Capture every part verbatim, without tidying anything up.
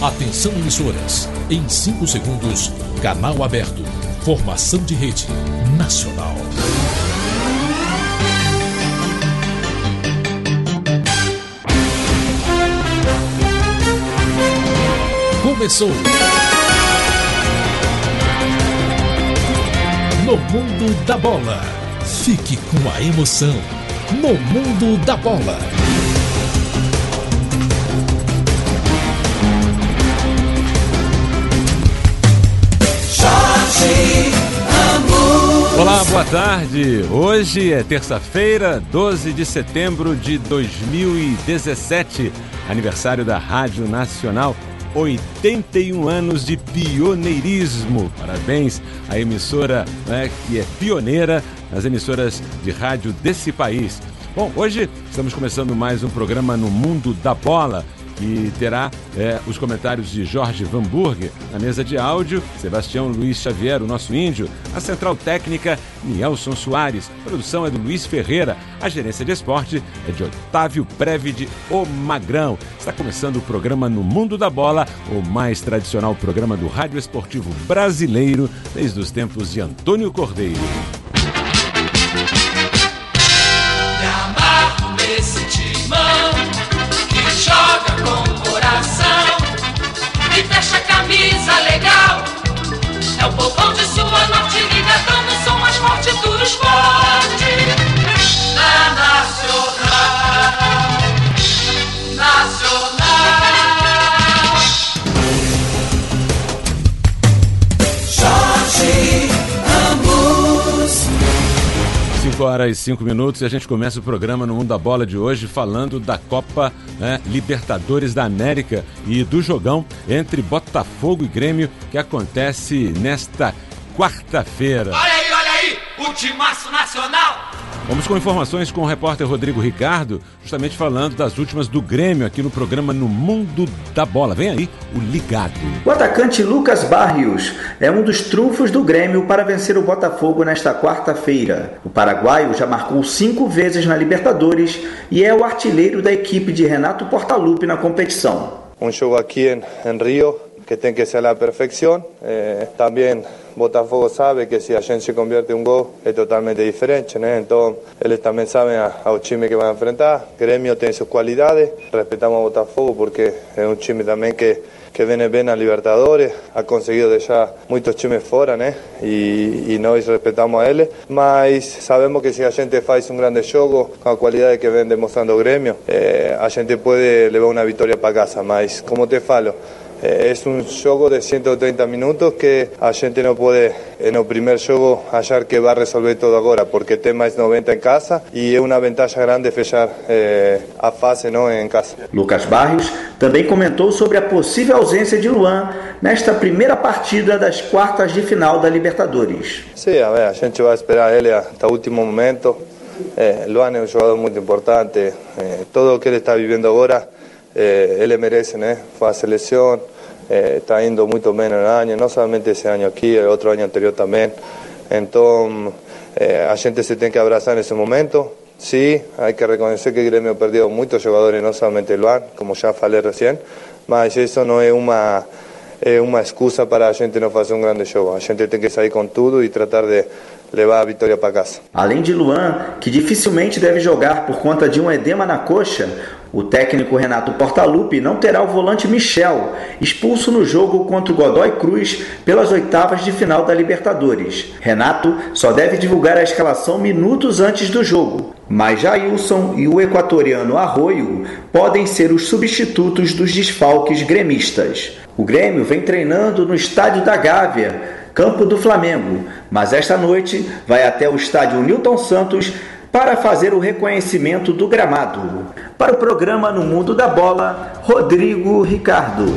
Atenção, emissoras. Em cinco segundos, canal aberto. Formação de rede nacional. Começou. No Mundo da Bola. Fique com a emoção. No Mundo da Bola. Olá, boa tarde. Hoje é terça-feira, doze de setembro de dois mil e dezessete, aniversário da Rádio Nacional. oitenta e um anos de pioneirismo. Parabéns à emissora, né, que é pioneira nas emissoras de rádio desse país. Bom, hoje estamos começando mais um programa no Mundo da Bola, que terá é, os comentários de Jorge Vanburg, na mesa de áudio, Sebastião Luiz Xavier, o nosso índio, a central técnica, Nielson Soares, a produção é do Luiz Ferreira, a gerência de esporte é de Otávio Previde, o Magrão. Está começando o programa No Mundo da Bola, o mais tradicional programa do rádio esportivo brasileiro, desde os tempos de Antônio Cordeiro. Me amarro nesse timão que joga com coração e fecha a camisa legal. É o povão de sua norte liga, dando o som mais forte do esporte. Na Nacional, Nacional. Jorge Ramos. cinco horas e cinco minutos e a gente começa o programa No Mundo da Bola de hoje falando da Copa, né, Libertadores da América e do jogão entre Botafogo e Grêmio que acontece nesta quarta-feira. Olha aí, olha aí, o timaço nacional. Vamos com informações com o repórter Rodrigo Ricardo, justamente falando das últimas do Grêmio aqui no programa No Mundo da Bola. Vem aí o Ligado. O atacante Lucas Barrios é um dos trunfos do Grêmio para vencer o Botafogo nesta quarta-feira. O paraguaio já marcou cinco vezes na Libertadores e é o artilheiro da equipe de Renato Portaluppi na competição. Um jogo aqui em, em Rio que tem que ser a perfeição. Eh, também Botafogo sabe que se a gente se convierte em um gol é totalmente diferente, né? Então eles também sabem a, ao time que vai enfrentar. Grêmio tem suas qualidades, respeitamos o Botafogo porque é um time também que que vem bem na Libertadores, ha conseguido deixar muitos times fora, né? E, e nós respeitamos a ele, mas sabemos que se a gente faz um grande jogo com a qualidade que vem demonstrando o Grêmio, eh, a gente pode levar uma vitória para casa, mas como te falo, é um jogo de cento e trinta minutos que a gente não pode, no primeiro jogo, achar que vai resolver tudo agora, porque tem mais noventa em casa e é uma vantagem grande fechar eh, a fase não, em casa. Lucas Barrios também comentou sobre a possível ausência de Luan nesta primeira partida das quartas de final da Libertadores. Sim, a, ver, a gente vai esperar ele até o último momento. Eh, Luan é um jogador muito importante, eh, tudo o que ele está vivendo agora, eh, ele merece, né? Foi a seleção. Está eh, indo muito bem no ano, não somente esse ano aqui, outro ano anterior também. Então, eh, a gente se tem que abraçar nesse momento. Sim, há que reconhecer que o Grêmio perdeu muitos jogadores, não somente o Luan, como já falei recém, mas isso não é uma, é uma excusa para a gente não fazer um grande jogo. A gente tem que sair com tudo e tratar de levar a vitória para casa. Além de Luan, que dificilmente deve jogar por conta de um edema na coxa, o técnico Renato Portaluppi não terá o volante Michel, expulso no jogo contra o Godoy Cruz pelas oitavas de final da Libertadores. Renato só deve divulgar a escalação minutos antes do jogo, mas Jailson e o equatoriano Arroio podem ser os substitutos dos desfalques gremistas. O Grêmio vem treinando no estádio da Gávea, campo do Flamengo, mas esta noite vai até o estádio Newton Santos para fazer o reconhecimento do gramado. Para o programa No Mundo da Bola, Rodrigo Ricardo.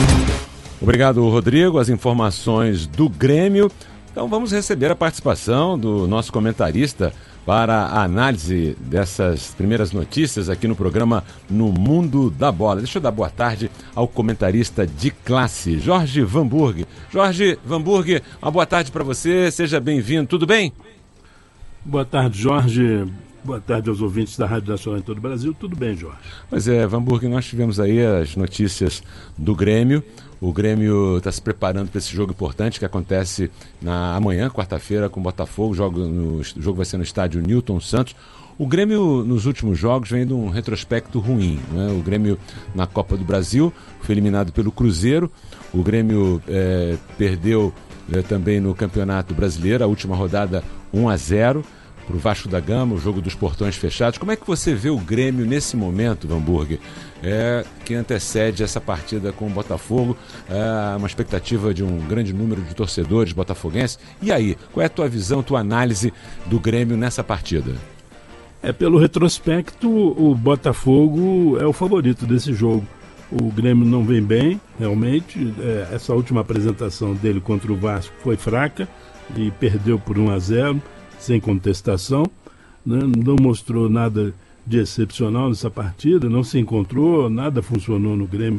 Obrigado, Rodrigo. As informações do Grêmio. Então vamos receber a participação do nosso comentarista para a análise dessas primeiras notícias aqui no programa No Mundo da Bola. Deixa eu dar boa tarde ao comentarista de classe, Jorge Vanburg. Jorge Vanburg, uma boa tarde para você, seja bem-vindo, tudo bem? Boa tarde, Jorge. Boa tarde aos ouvintes da Rádio Nacional em todo o Brasil. Tudo bem, Jorge? Pois é, Vanburg, nós tivemos aí as notícias do Grêmio. O Grêmio está se preparando para esse jogo importante que acontece na amanhã, quarta-feira, com o Botafogo. O jogo, no, o jogo vai ser no estádio Newton Santos. O Grêmio, nos últimos jogos, vem de um retrospecto ruim, né? O Grêmio, na Copa do Brasil, foi eliminado pelo Cruzeiro. O Grêmio é, perdeu é, também no Campeonato Brasileiro, a última rodada um a zero. Para o Vasco da Gama, o jogo dos portões fechados. Como é que você vê o Grêmio nesse momento, Vanburg, é, que antecede essa partida com o Botafogo, é, uma expectativa de um grande número de torcedores botafoguenses? E aí, qual é a tua visão, tua análise do Grêmio nessa partida? É, pelo retrospecto, o Botafogo é o favorito desse jogo. O Grêmio não vem bem, realmente. É, essa última apresentação dele contra o Vasco foi fraca e perdeu por um a zero. Sem contestação, né? Não mostrou nada de excepcional nessa partida, não se encontrou, nada funcionou no Grêmio.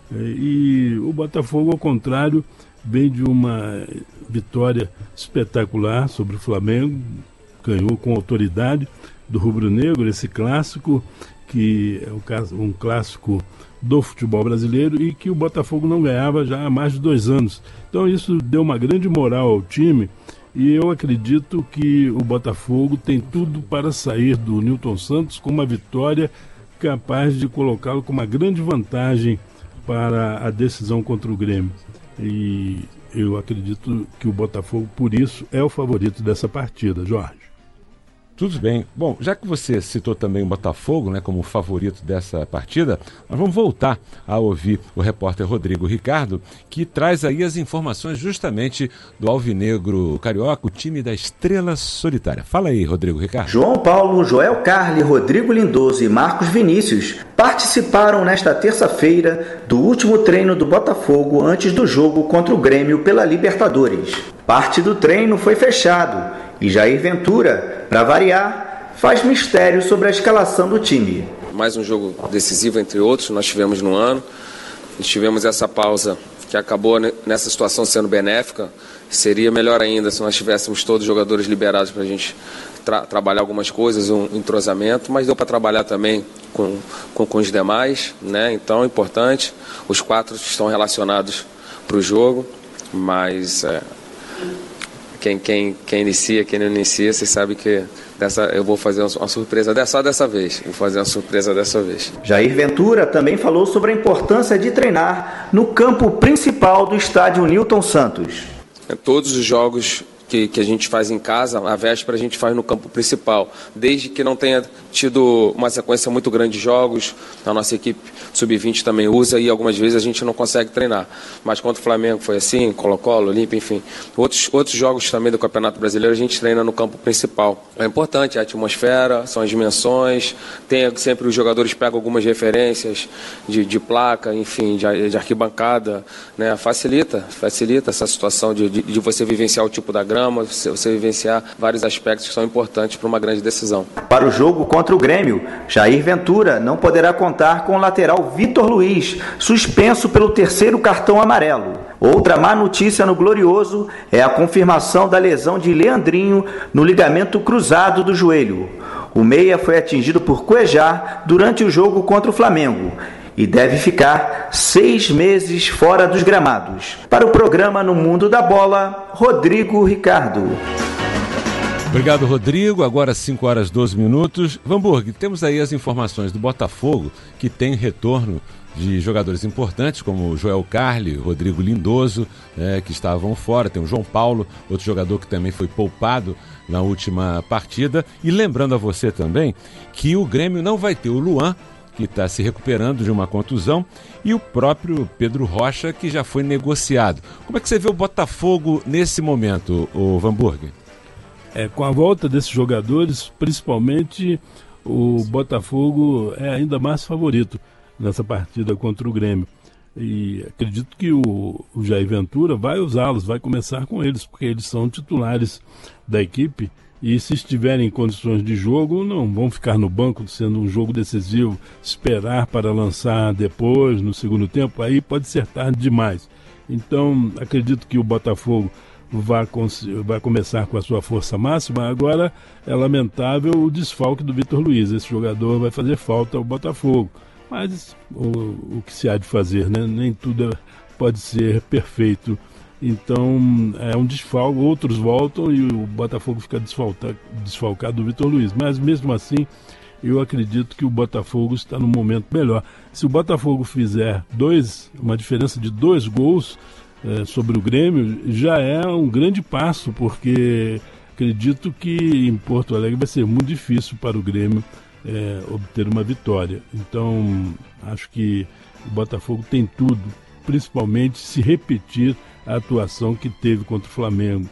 E o Botafogo, ao contrário, vem de uma vitória espetacular sobre o Flamengo, ganhou com autoridade do rubro-negro, esse clássico, que é um clássico do futebol brasileiro e que o Botafogo não ganhava já há mais de dois anos. Então isso deu uma grande moral ao time. E eu acredito que o Botafogo tem tudo para sair do Newton Santos com uma vitória capaz de colocá-lo com uma grande vantagem para a decisão contra o Grêmio. E eu acredito que o Botafogo, por isso, é o favorito dessa partida, Jorge. Tudo bem. Bom, já que você citou também o Botafogo, né, como favorito dessa partida, nós vamos voltar a ouvir o repórter Rodrigo Ricardo, que traz aí as informações justamente do Alvinegro Carioca, o time da Estrela Solitária. Fala aí, Rodrigo Ricardo. João Paulo, Joel Carli, Rodrigo Lindoso e Marcos Vinícius participaram nesta terça-feira do último treino do Botafogo antes do jogo contra o Grêmio pela Libertadores. Parte do treino foi fechado e Jair Ventura, para variar, faz mistério sobre a escalação do time. Mais um jogo decisivo, entre outros, nós tivemos no ano. E tivemos essa pausa que acabou nessa situação sendo benéfica. Seria melhor ainda se nós tivéssemos todos os jogadores liberados para a gente tra- trabalhar algumas coisas, um entrosamento, mas deu para trabalhar também com, com, com os demais, né? Então é importante. Os quatro estão relacionados para o jogo, mas... É, Quem, quem, quem inicia, quem não inicia, você sabe que dessa, eu vou fazer uma surpresa dessa, só dessa vez. Vou fazer uma surpresa dessa vez. Jair Ventura também falou sobre a importância de treinar no campo principal do estádio Newton Santos. Todos os jogos que, que a gente faz em casa, a véspera a gente faz no campo principal. Desde que não tenha tido uma sequência muito grande de jogos, a nossa equipe sub vinte também usa e algumas vezes a gente não consegue treinar. Mas contra o Flamengo foi assim, Colo-Colo, Olímpia, enfim. Outros, outros jogos também do Campeonato Brasileiro a gente treina no campo principal. É importante, a atmosfera, são as dimensões, tem, sempre os jogadores pegam algumas referências de, de placa, enfim, de, de arquibancada, né? Facilita, facilita essa situação de, de, de você vivenciar o tipo da grama, você, você vivenciar vários aspectos que são importantes para uma grande decisão. Para o jogo contra o Grêmio, Jair Ventura não poderá contar com o lateral Vitor Luiz, suspenso pelo terceiro cartão amarelo. Outra má notícia no Glorioso é a confirmação da lesão de Leandrinho no ligamento cruzado do joelho. O meia foi atingido por Cuejá durante o jogo contra o Flamengo e deve ficar seis meses fora dos gramados. Para o programa No Mundo da Bola, Rodrigo Ricardo. Obrigado, Rodrigo. Agora cinco horas e doze minutos. Vanburg, temos aí as informações do Botafogo, que tem retorno de jogadores importantes, como o Joel Carli, Rodrigo Lindoso, é, que estavam fora. Tem o João Paulo, outro jogador que também foi poupado na última partida. E lembrando a você também que o Grêmio não vai ter o Luan, que está se recuperando de uma contusão, e o próprio Pedro Rocha, que já foi negociado. Como é que você vê o Botafogo nesse momento, o Vanburg? É, com a volta desses jogadores, principalmente o Botafogo é ainda mais favorito nessa partida contra o Grêmio. E acredito que o, o Jair Ventura vai usá-los, vai começar com eles, porque eles são titulares da equipe e se estiverem em condições de jogo, não vão ficar no banco sendo um jogo decisivo, esperar para lançar depois, no segundo tempo, aí pode ser tarde demais. Então, acredito que o Botafogo vai, vai começar com a sua força máxima. Agora é lamentável o desfalque do Vitor Luiz. Esse jogador vai fazer falta ao Botafogo. Mas o, o que se há de fazer, né? Nem tudo pode ser perfeito. Então é um desfalque, outros voltam e o Botafogo fica desfalcado, desfalcado do Vitor Luiz. Mas mesmo assim, eu acredito que o Botafogo está num momento melhor. Se o Botafogo fizer dois, uma diferença de dois gols é, sobre o Grêmio, já é um grande passo, porque acredito que em Porto Alegre vai ser muito difícil para o Grêmio é, obter uma vitória. Então, acho que o Botafogo tem tudo, principalmente se repetir a atuação que teve contra o Flamengo.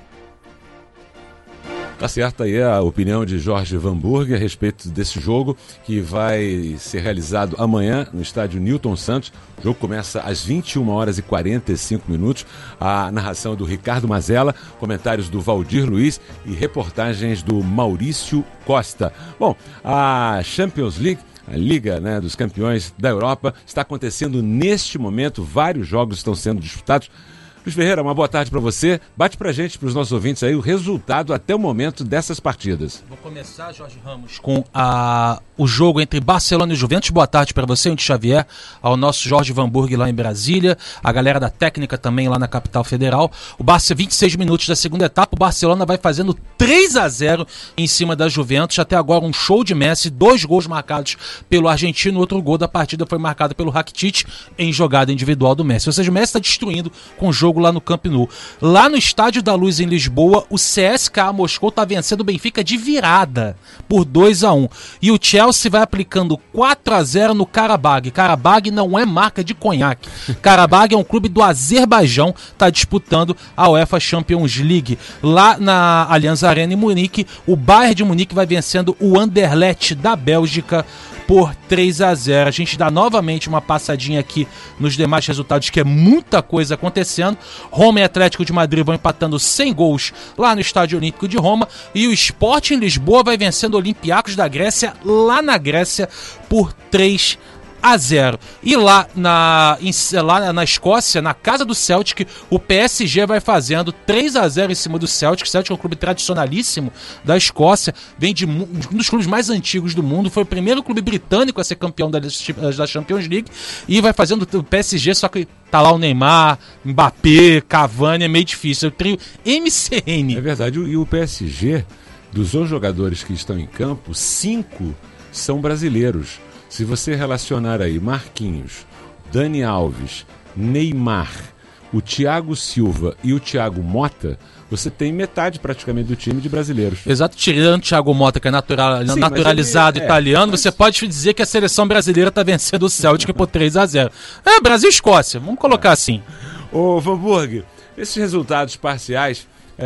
Tá certa aí a opinião de Jorge Vanburg a respeito desse jogo que vai ser realizado amanhã no estádio Newton Santos. O jogo começa às vinte e uma horas e quarenta e cinco minutos. A narração do Ricardo Mazella, comentários do Valdir Luiz e reportagens do Maurício Costa. Bom, a Champions League, a Liga, né, dos Campeões da Europa, está acontecendo neste momento. Vários jogos estão sendo disputados. Luiz Ferreira, uma boa tarde para você. Bate pra gente, para os nossos ouvintes aí, o resultado até o momento dessas partidas. Vou começar, Jorge Ramos, com a, o jogo entre Barcelona e Juventus. Boa tarde para você, Ante Xavier, ao nosso Jorge Vanburg lá em Brasília, a galera da técnica também lá na capital federal. O Barça, vinte e seis minutos da segunda etapa, o Barcelona vai fazendo três a zero em cima da Juventus. Até agora um show de Messi, dois gols marcados pelo argentino, outro gol da partida foi marcado pelo Rakitic em jogada individual do Messi. Ou seja, o Messi está destruindo com o jogo lá no Camp Nou. Lá no Estádio da Luz em Lisboa, o C S K A Moscou está vencendo o Benfica de virada por dois a um. E o Chelsea vai aplicando quatro a zero no Karabag. Karabag não é marca de conhaque. Karabag é um clube do Azerbaijão, está disputando a UEFA Champions League. Lá na Allianz Arena em Munique, o Bayern de Munique vai vencendo o Anderlecht da Bélgica por três a zero. A gente dá novamente uma passadinha aqui nos demais resultados, que é muita coisa acontecendo. Roma e Atlético de Madrid vão empatando sem gols lá no Estádio Olímpico de Roma. E o Sport em Lisboa vai vencendo o Olympiacos da Grécia, lá na Grécia, por três a zero. E lá na, em, lá na Escócia, na casa do Celtic, o P S G vai fazendo três a zero em cima do Celtic. O Celtic é um clube tradicionalíssimo da Escócia, vem de um dos clubes mais antigos do mundo, foi o primeiro clube britânico a ser campeão da, da Champions League, e vai fazendo o P S G, só que tá lá o Neymar, Mbappé, Cavani, é meio difícil, é o trio M C N. É verdade, e o P S G, dos onze jogadores que estão em campo, cinco são brasileiros. Se você relacionar aí Marquinhos, Dani Alves, Neymar, o Thiago Silva e o Thiago Mota, você tem metade praticamente do time de brasileiros. Exato, tirando o Thiago Mota, que é natural, Sim, naturalizado ele, italiano, é, mas... você pode dizer que a seleção brasileira está vencendo o Celtic por três a zero. É, Brasil e Escócia, vamos colocar é. assim. Ô, Vanburg, esses resultados parciais,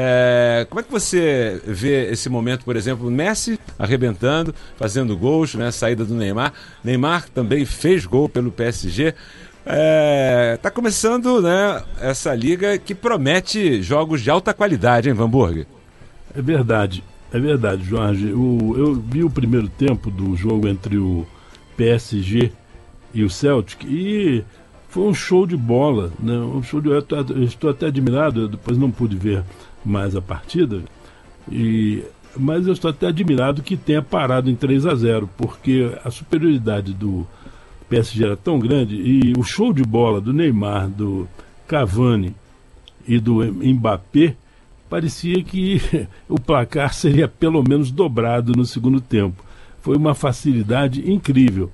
É, como é que você vê esse momento, por exemplo, Messi arrebentando, fazendo gols, né, saída do Neymar. Neymar também fez gol pelo P S G. É, tá começando, né, essa liga que promete jogos de alta qualidade, hein, Vanburg? É verdade, é verdade, Jorge. O, eu vi o primeiro tempo do jogo entre o P S G e o Celtic e foi um show de bola, né? Um show de, eu estou até admirado, eu depois não pude ver mais a partida, e, mas eu estou até admirado que tenha parado em três a zero, porque a superioridade do P S G era tão grande, e o show de bola do Neymar, do Cavani e do Mbappé, parecia que o placar seria pelo menos dobrado no segundo tempo. Foi uma facilidade incrível.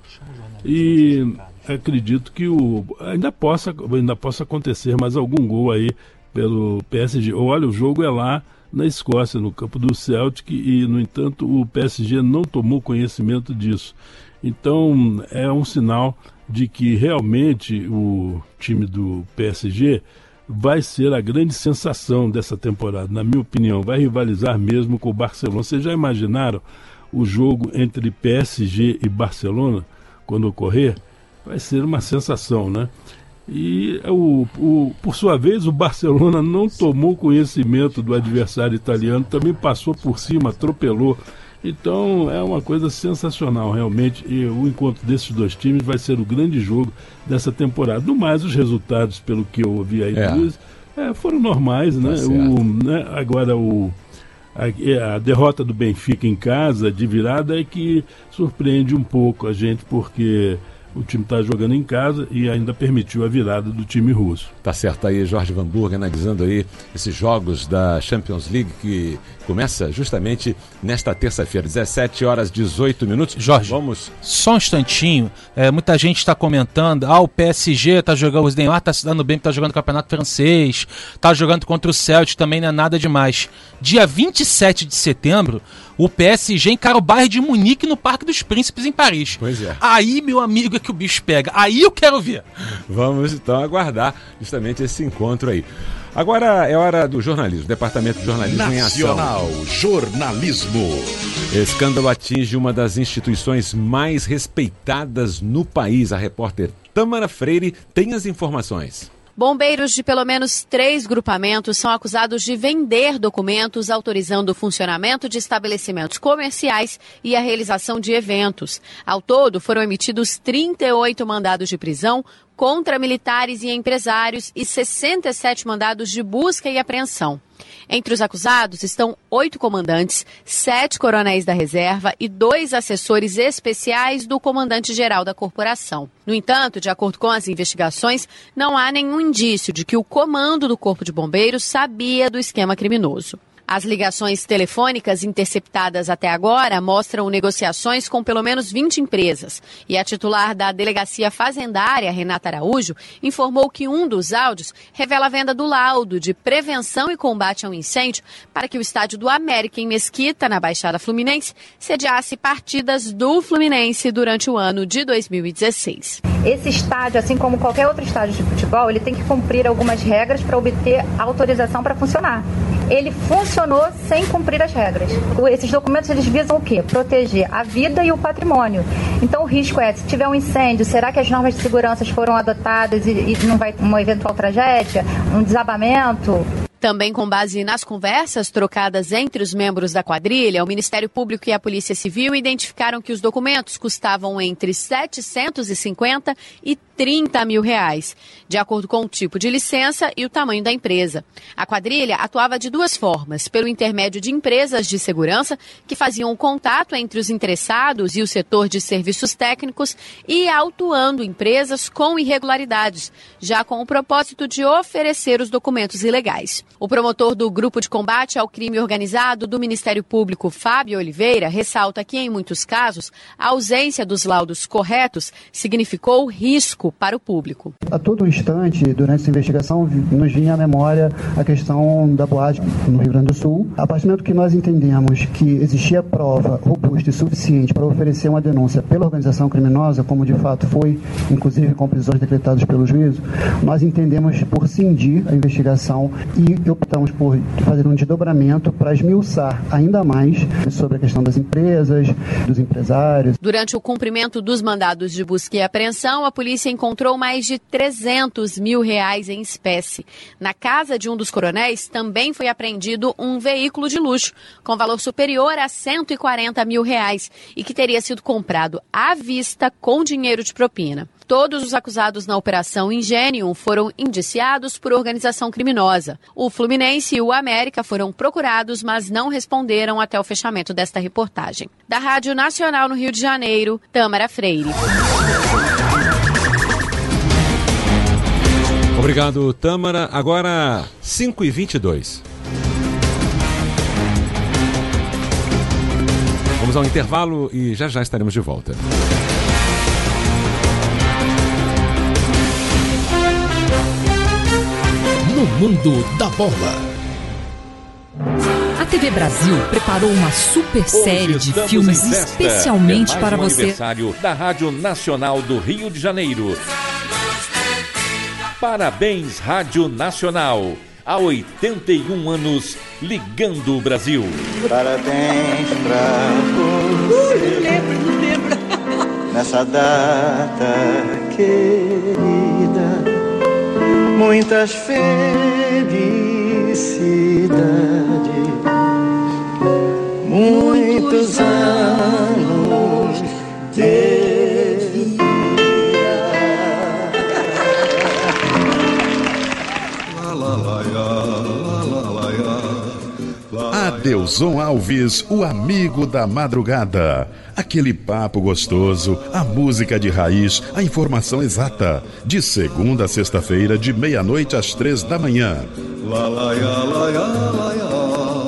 E acredito que o, ainda, possa, ainda possa acontecer mais algum gol aí pelo P S G. Olha, o jogo é lá na Escócia, no campo do Celtic, e, no entanto, o P S G não tomou conhecimento disso. Então, é um sinal de que realmente o time do P S G vai ser a grande sensação dessa temporada, na minha opinião. Vai rivalizar mesmo com o Barcelona. Vocês já imaginaram o jogo entre P S G e Barcelona, quando ocorrer? Vai ser uma sensação, né? E, o, o, por sua vez, o Barcelona não tomou conhecimento do adversário italiano, também passou por cima, atropelou. Então é uma coisa sensacional, realmente. E o encontro desses dois times vai ser o grande jogo dessa temporada. No mais, os resultados, pelo que eu ouvi aí, é. Luiz, É, foram normais, né? Tá o, né? Agora, o, a, a derrota do Benfica em casa, de virada, é que surpreende um pouco a gente, porque o time está jogando em casa e ainda permitiu a virada do time russo. Tá certo aí, Jorge Vanburg, analisando aí esses jogos da Champions League que começa justamente nesta terça-feira, dezessete horas e dezoito minutos. Jorge, vamos... só um instantinho, é, muita gente está comentando, ah, o P S G está jogando, o Neymar está se dando bem, está jogando o Campeonato Francês, está jogando contra o Celtic, também não é nada demais. Dia vinte e sete de setembro, o P S G encara o Bayern de Munique no Parque dos Príncipes em Paris. Pois é. Aí, meu amigo, é que o bicho pega. Aí eu quero ver. Vamos então aguardar justamente esse encontro aí. Agora é hora do jornalismo, Departamento de Jornalismo em Ação. Nacional Jornalismo. Escândalo atinge uma das instituições mais respeitadas no país. A repórter Tâmara Freire tem as informações. Bombeiros de pelo menos três grupamentos são acusados de vender documentos autorizando o funcionamento de estabelecimentos comerciais e a realização de eventos. Ao todo, foram emitidos trinta e oito mandados de prisão contra militares e empresários e sessenta e sete mandados de busca e apreensão. Entre os acusados estão oito comandantes, sete coronéis da reserva e dois assessores especiais do comandante-geral da corporação. No entanto, de acordo com as investigações, não há nenhum indício de que o comando do Corpo de Bombeiros sabia do esquema criminoso. As ligações telefônicas interceptadas até agora mostram negociações com pelo menos vinte empresas. E a titular da Delegacia Fazendária, Renata Araújo, informou que um dos áudios revela a venda do laudo de prevenção e combate ao incêndio para que o estádio do América, em Mesquita, na Baixada Fluminense, sediasse partidas do Fluminense durante o ano de dois mil e dezesseis. Esse estádio, assim como qualquer outro estádio de futebol, ele tem que cumprir algumas regras para obter autorização para funcionar. Ele funcionou sem cumprir as regras. Esses documentos, eles visam o quê? Proteger a vida e o patrimônio. Então o risco é, se tiver um incêndio, será que as normas de segurança foram adotadas e, e não vai ter uma eventual tragédia, um desabamento? Também com base nas conversas trocadas entre os membros da quadrilha, o Ministério Público e a Polícia Civil identificaram que os documentos custavam entre setecentos e cinquenta e trinta mil reais, de acordo com o tipo de licença e o tamanho da empresa. A quadrilha atuava de duas formas, pelo intermédio de empresas de segurança que faziam o contato entre os interessados e o setor de serviços técnicos e autuando empresas com irregularidades, já com o propósito de oferecer os documentos ilegais. O promotor do Grupo de Combate ao Crime Organizado do Ministério Público, Fábio Oliveira, ressalta que, em muitos casos, a ausência dos laudos corretos significou risco para o público. A todo instante, durante essa investigação, nos vinha à memória a questão da boate no Rio Grande do Sul. A partir do momento que nós entendemos que existia prova robusta e suficiente para oferecer uma denúncia pela organização criminosa, como de fato foi, inclusive com prisões decretadas pelo juízo, nós entendemos por cindir a investigação e optamos por fazer um desdobramento para esmiuçar ainda mais sobre a questão das empresas, dos empresários. Durante o cumprimento dos mandados de busca e apreensão, a polícia encontrou mais de trezentos mil reais em espécie. Na casa de um dos coronéis também foi apreendido um veículo de luxo com valor superior a cento e quarenta mil reais e que teria sido comprado à vista com dinheiro de propina. Todos os acusados na Operação Ingenium foram indiciados por organização criminosa. O Fluminense e o América foram procurados, mas não responderam até o fechamento desta reportagem. Da Rádio Nacional no Rio de Janeiro, Tâmara Freire. Obrigado, Tâmara. Agora, cinco e vinte e dois. Vamos ao intervalo e já já estaremos de volta. No mundo da bola. A T V Brasil preparou uma super série de filmes especialmente é para um você. Aniversário da Rádio Nacional do Rio de Janeiro. Parabéns, Rádio Nacional. Há oitenta e um anos ligando o Brasil. Parabéns pra você. Uh, não lembro, não lembro. Nessa data querida, muitas felicidades, muitos anos de vida. La, la, la. Adelson Alves, o amigo da madrugada. Aquele papo gostoso, a música de raiz, a informação exata. De segunda a sexta-feira, de meia-noite às três da manhã. Lá, lá, lá, lá, lá, lá, lá.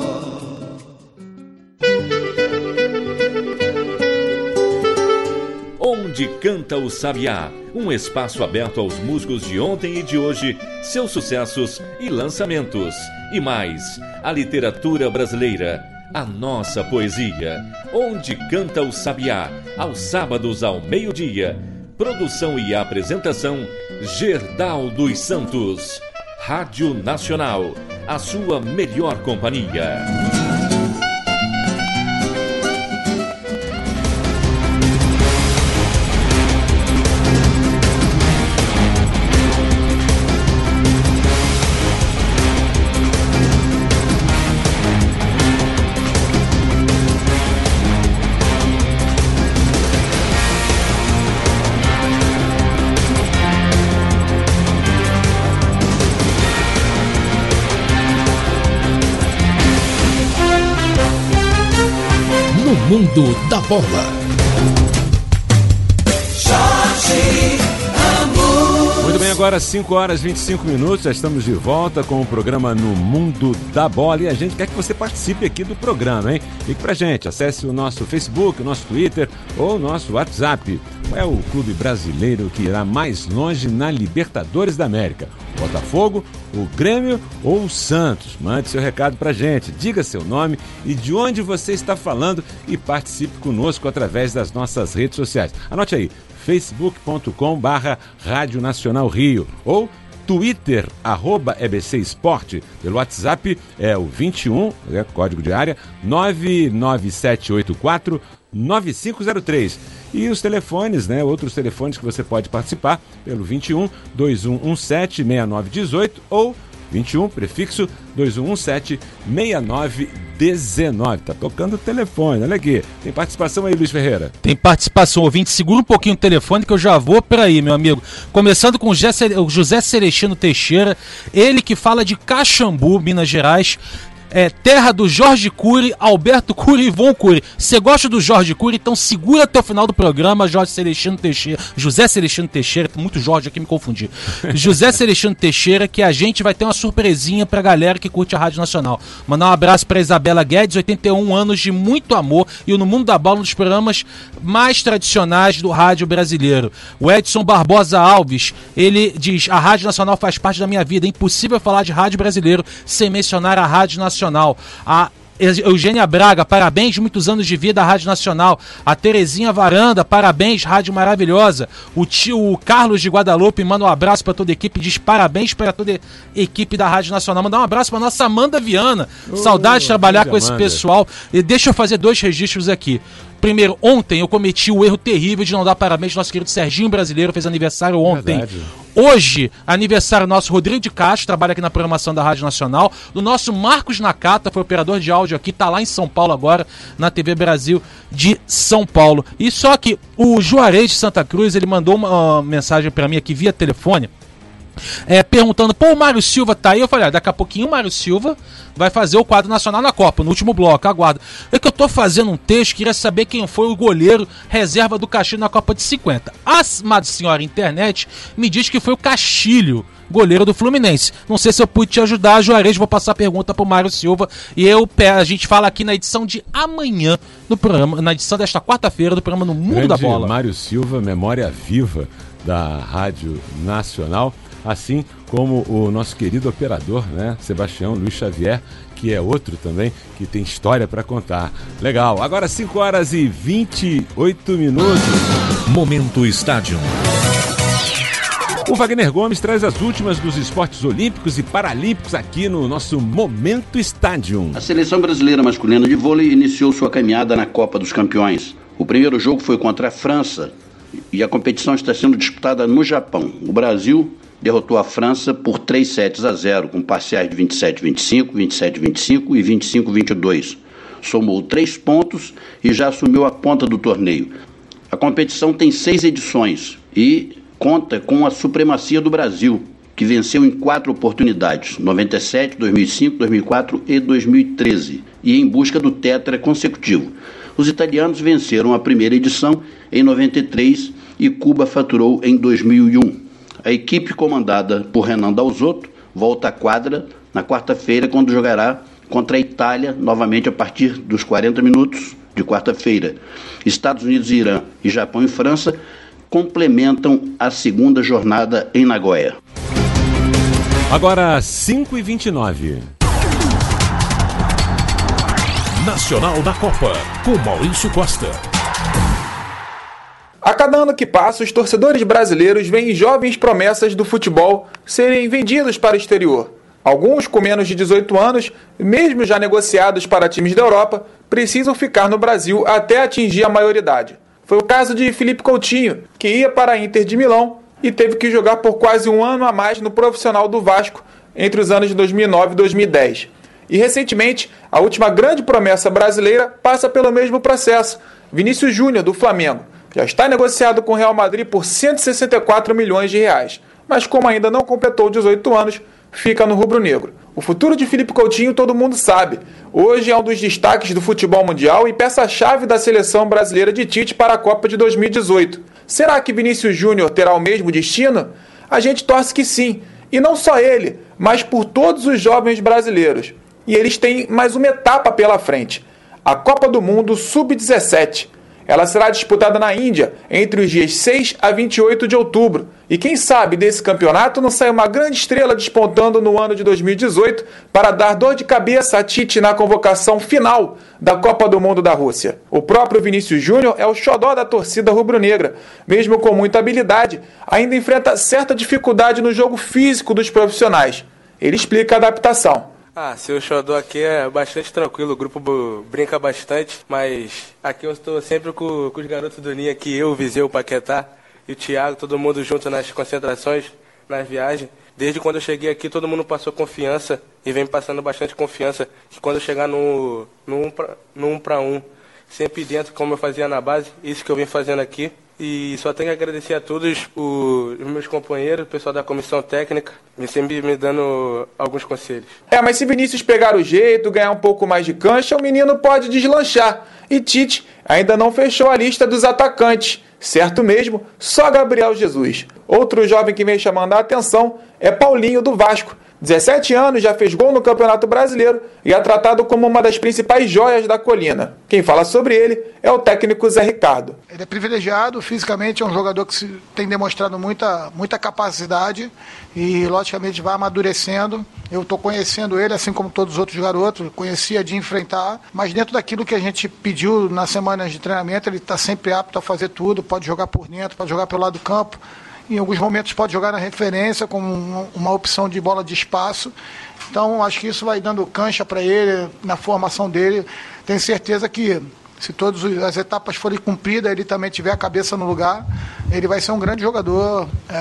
Onde Canta o Sabiá, um espaço aberto aos músicos de ontem e de hoje, seus sucessos e lançamentos. E mais, a literatura brasileira, a nossa poesia. Onde Canta o Sabiá, aos sábados ao meio-dia. Produção e apresentação, Gerdal dos Santos. Rádio Nacional, a sua melhor companhia. Mundo da Bola. Muito bem, agora cinco horas e vinte e cinco minutos, já estamos de volta com o programa No Mundo da Bola e a gente quer que você participe aqui do programa, hein? Ligue pra gente, acesse o nosso Facebook, o nosso Twitter ou o nosso WhatsApp. Qual é o clube brasileiro que irá mais longe na Libertadores da América? O Botafogo, o Grêmio ou o Santos? Mande seu recado pra gente, diga seu nome e de onde você está falando e participe conosco através das nossas redes sociais. Anote aí, facebook ponto com barra Rádio Nacional Rio ou Twitter, arroba E B C Esporte. Pelo WhatsApp é o vinte e um, é, código de área, nove nove sete oito quatro nove cinco zero três. E os telefones, né? Outros telefones que você pode participar pelo vinte e um, dois um um sete, seis nove um oito ou vinte e um, prefixo dois um um sete, seis nove um nove. Tá tocando o telefone, olha aqui. Tem participação aí, Luiz Ferreira? Tem participação, ouvinte. Segura um pouquinho o telefone que eu já vou por aí, meu amigo. Começando com o José Celestino Teixeira, ele que fala de Caxambu, Minas Gerais. É, terra do Jorge Cury, Alberto Cury e Ivon Cury. Você gosta do Jorge Cury, então segura até o final do programa. Jorge Celestino Teixeira, José Celestino Teixeira, muito Jorge aqui, me confundi. José Celestino Teixeira, que a gente vai ter uma surpresinha pra galera que curte a Rádio Nacional. Mandar um abraço pra Isabela Guedes, oitenta e um anos de muito amor e o No Mundo da Bola, um dos programas mais tradicionais do rádio brasileiro. O Edson Barbosa Alves, ele diz: a Rádio Nacional faz parte da minha vida, é impossível falar de rádio brasileiro sem mencionar a Rádio Nacional. A Eugênia Braga, parabéns, muitos anos de vida à Rádio Nacional. A Terezinha Varanda, parabéns, rádio maravilhosa. O tio Carlos de Guadalupe manda um abraço para toda a equipe, diz parabéns para toda a equipe da Rádio Nacional. Manda um abraço para nossa Amanda Viana, oh, saudade de trabalhar com esse Amanda. Pessoal. E deixa eu fazer dois registros aqui. Primeiro, ontem eu cometi o erro terrível de não dar parabéns ao nosso querido Serginho Brasileiro, fez aniversário ontem. Verdade. Hoje, aniversário nosso Rodrigo de Castro, trabalha aqui na programação da Rádio Nacional. Do nosso Marcos Nakata, foi operador de áudio aqui, tá lá em São Paulo agora, na T V Brasil de São Paulo. E só que o Juarez de Santa Cruz, ele mandou uma, uma mensagem pra mim aqui via telefone, É, perguntando, pô, o Mário Silva tá aí. Eu falei, ah, daqui a pouquinho o Mário Silva vai fazer o quadro nacional na Copa, no último bloco, aguarda. É que eu tô fazendo um texto, queria saber quem foi o goleiro reserva do Castilho na Copa de cinquenta. A amada senhora internet me diz que foi o Castilho, goleiro do Fluminense. Não sei se eu pude te ajudar, Juarez, vou passar a pergunta pro Mário Silva. E eu, a gente fala aqui na edição de amanhã do programa, na edição desta quarta-feira do programa No Mundo Grande da Bola. Mário Silva, memória viva da Rádio Nacional. Assim como o nosso querido operador, né, Sebastião Luiz Xavier, que é outro também que tem história para contar. Legal, agora cinco horas e vinte e oito minutos. Momento Estádio. O Wagner Gomes traz as últimas dos esportes olímpicos e paralímpicos aqui no nosso Momento Estádio. A seleção brasileira masculina de vôlei iniciou sua caminhada na Copa dos Campeões. O primeiro jogo foi contra a França e a competição está sendo disputada no Japão. O Brasil derrotou a França por três sets a zero, com parciais de vinte e sete a vinte e cinco, vinte e sete a vinte e cinco e vinte e cinco a vinte e dois. Somou três pontos e já assumiu a ponta do torneio. A competição tem seis edições e conta com a supremacia do Brasil. que venceu em quatro oportunidades, noventa e sete, dois mil e cinco, dois mil e quatro e dois mil e treze, e em busca do tetra consecutivo. Os italianos venceram a primeira edição em noventa e três e Cuba faturou em dois mil e um. A equipe comandada por Renan Dalzotto volta à quadra na quarta-feira, quando jogará contra a Itália, novamente a partir dos quarenta minutos de quarta-feira. Estados Unidos, Irã e Japão e França complementam a segunda jornada em Nagoya. Agora, cinco e vinte e nove. Nacional da Copa, com Maurício Costa. A cada ano que passa, os torcedores brasileiros veem jovens promessas do futebol serem vendidos para o exterior. Alguns com menos de dezoito anos, mesmo já negociados para times da Europa, precisam ficar no Brasil até atingir a maioridade. Foi o caso de Felipe Coutinho, que ia para a Inter de Milão e teve que jogar por quase um ano a mais no profissional do Vasco entre os anos de dois mil e nove e dois mil e dez. E recentemente, a última grande promessa brasileira passa pelo mesmo processo, Vinícius Júnior, do Flamengo. Já está negociado com o Real Madrid por cento e sessenta e quatro milhões de reais, mas como ainda não completou dezoito anos, fica no rubro-negro. O futuro de Felipe Coutinho todo mundo sabe. Hoje é um dos destaques do futebol mundial e peça-chave da seleção brasileira de Tite para a Copa de dois mil e dezoito. Será que Vinícius Júnior terá o mesmo destino? A gente torce que sim. E não só ele, mas por todos os jovens brasileiros. E eles têm mais uma etapa pela frente. A Copa do Mundo sub dezessete. Ela será disputada na Índia entre os dias seis a vinte e oito de outubro. E quem sabe desse campeonato não sai uma grande estrela despontando no ano de dois mil e dezoito para dar dor de cabeça a Tite na convocação final da Copa do Mundo da Rússia. O próprio Vinícius Júnior é o xodó da torcida rubro-negra. Mesmo com muita habilidade, ainda enfrenta certa dificuldade no jogo físico dos profissionais. Ele explica a adaptação. Ah, seu xodó aqui é bastante tranquilo, o grupo brinca bastante, mas aqui eu estou sempre com, com os garotos do Ninho aqui, eu, o Viseu, o Paquetá e o Thiago, todo mundo junto nas concentrações, nas viagens. Desde quando eu cheguei aqui, todo mundo passou confiança e vem passando bastante confiança, que quando eu chegar no, no um pra, no um para um, sempre dentro, como eu fazia na base, isso que eu vim fazendo aqui. E só tenho que agradecer a todos os meus companheiros, o pessoal da comissão técnica, me sempre me dando alguns conselhos. É, mas se Vinícius pegar o jeito, ganhar um pouco mais de cancha, o menino pode deslanchar. E Tite ainda não fechou a lista dos atacantes. Certo mesmo, só Gabriel Jesus. Outro jovem que vem chamando a atenção é Paulinho, do Vasco. dezessete anos, já fez gol no Campeonato Brasileiro e é tratado como uma das principais joias da colina. Quem fala sobre ele é o técnico Zé Ricardo. Ele é privilegiado, fisicamente é um jogador que se, tem demonstrado muita, muita capacidade e logicamente vai amadurecendo. Eu estou conhecendo ele, assim como todos os outros garotos, conhecia de enfrentar, mas dentro daquilo que a gente pediu nas semanas de treinamento, ele está sempre apto a fazer tudo, pode jogar por dentro, pode jogar pelo lado do campo. Em alguns momentos pode jogar na referência como uma opção de bola de espaço. Então acho que isso vai dando cancha para ele na formação dele. Tenho certeza que se todas as etapas forem cumpridas, ele também tiver a cabeça no lugar, ele vai ser um grande jogador é,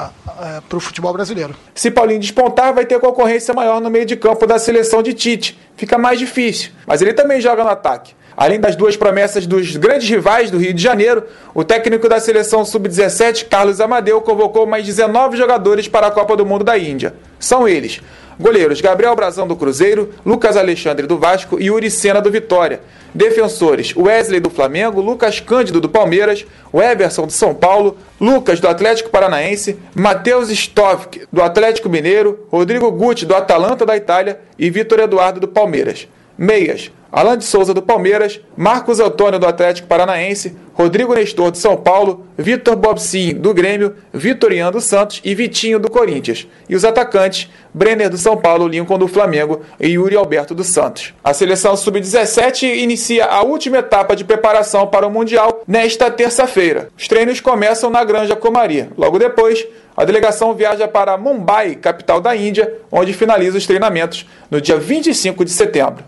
é, para o futebol brasileiro. Se Paulinho despontar, vai ter concorrência maior no meio de campo da seleção de Tite. Fica mais difícil, mas ele também joga no ataque. Além das duas promessas dos grandes rivais do Rio de Janeiro, o técnico da seleção sub dezessete, Carlos Amadeu, convocou mais dezenove jogadores para a Copa do Mundo da Índia. São eles: goleiros Gabriel Brazão, do Cruzeiro, Lucas Alexandre, do Vasco e Yuri Sena, do Vitória. Defensores: Wesley, do Flamengo, Lucas Cândido, do Palmeiras, Everson, do São Paulo, Lucas, do Atlético Paranaense, Matheus Stovk, do Atlético Mineiro, Rodrigo Guti, do Atalanta, da Itália e Vitor Eduardo, do Palmeiras. Meias: Alan de Souza, do Palmeiras, Marcos Antônio, do Atlético Paranaense, Rodrigo Nestor, do São Paulo, Vitor Bobsin, do Grêmio, Vitor Ian, do Santos e Vitinho, do Corinthians. E os atacantes: Brenner, do São Paulo, Lincoln, do Flamengo e Yuri Alberto, do Santos. A seleção sub dezessete inicia a última etapa de preparação para o Mundial nesta terça-feira. Os treinos começam na Granja Comari. Logo depois, a delegação viaja para Mumbai, capital da Índia, onde finaliza os treinamentos no dia vinte e cinco de setembro.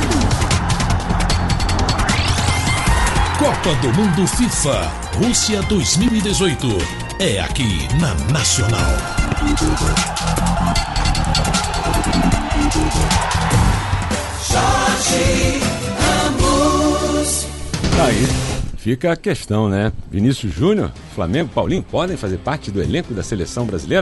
Copa do Mundo FIFA Rússia dois mil e dezoito é aqui na Nacional. Jorge Ramos. Aí fica a questão, né? Vinícius Júnior, Flamengo, Paulinho podem fazer parte do elenco da seleção brasileira?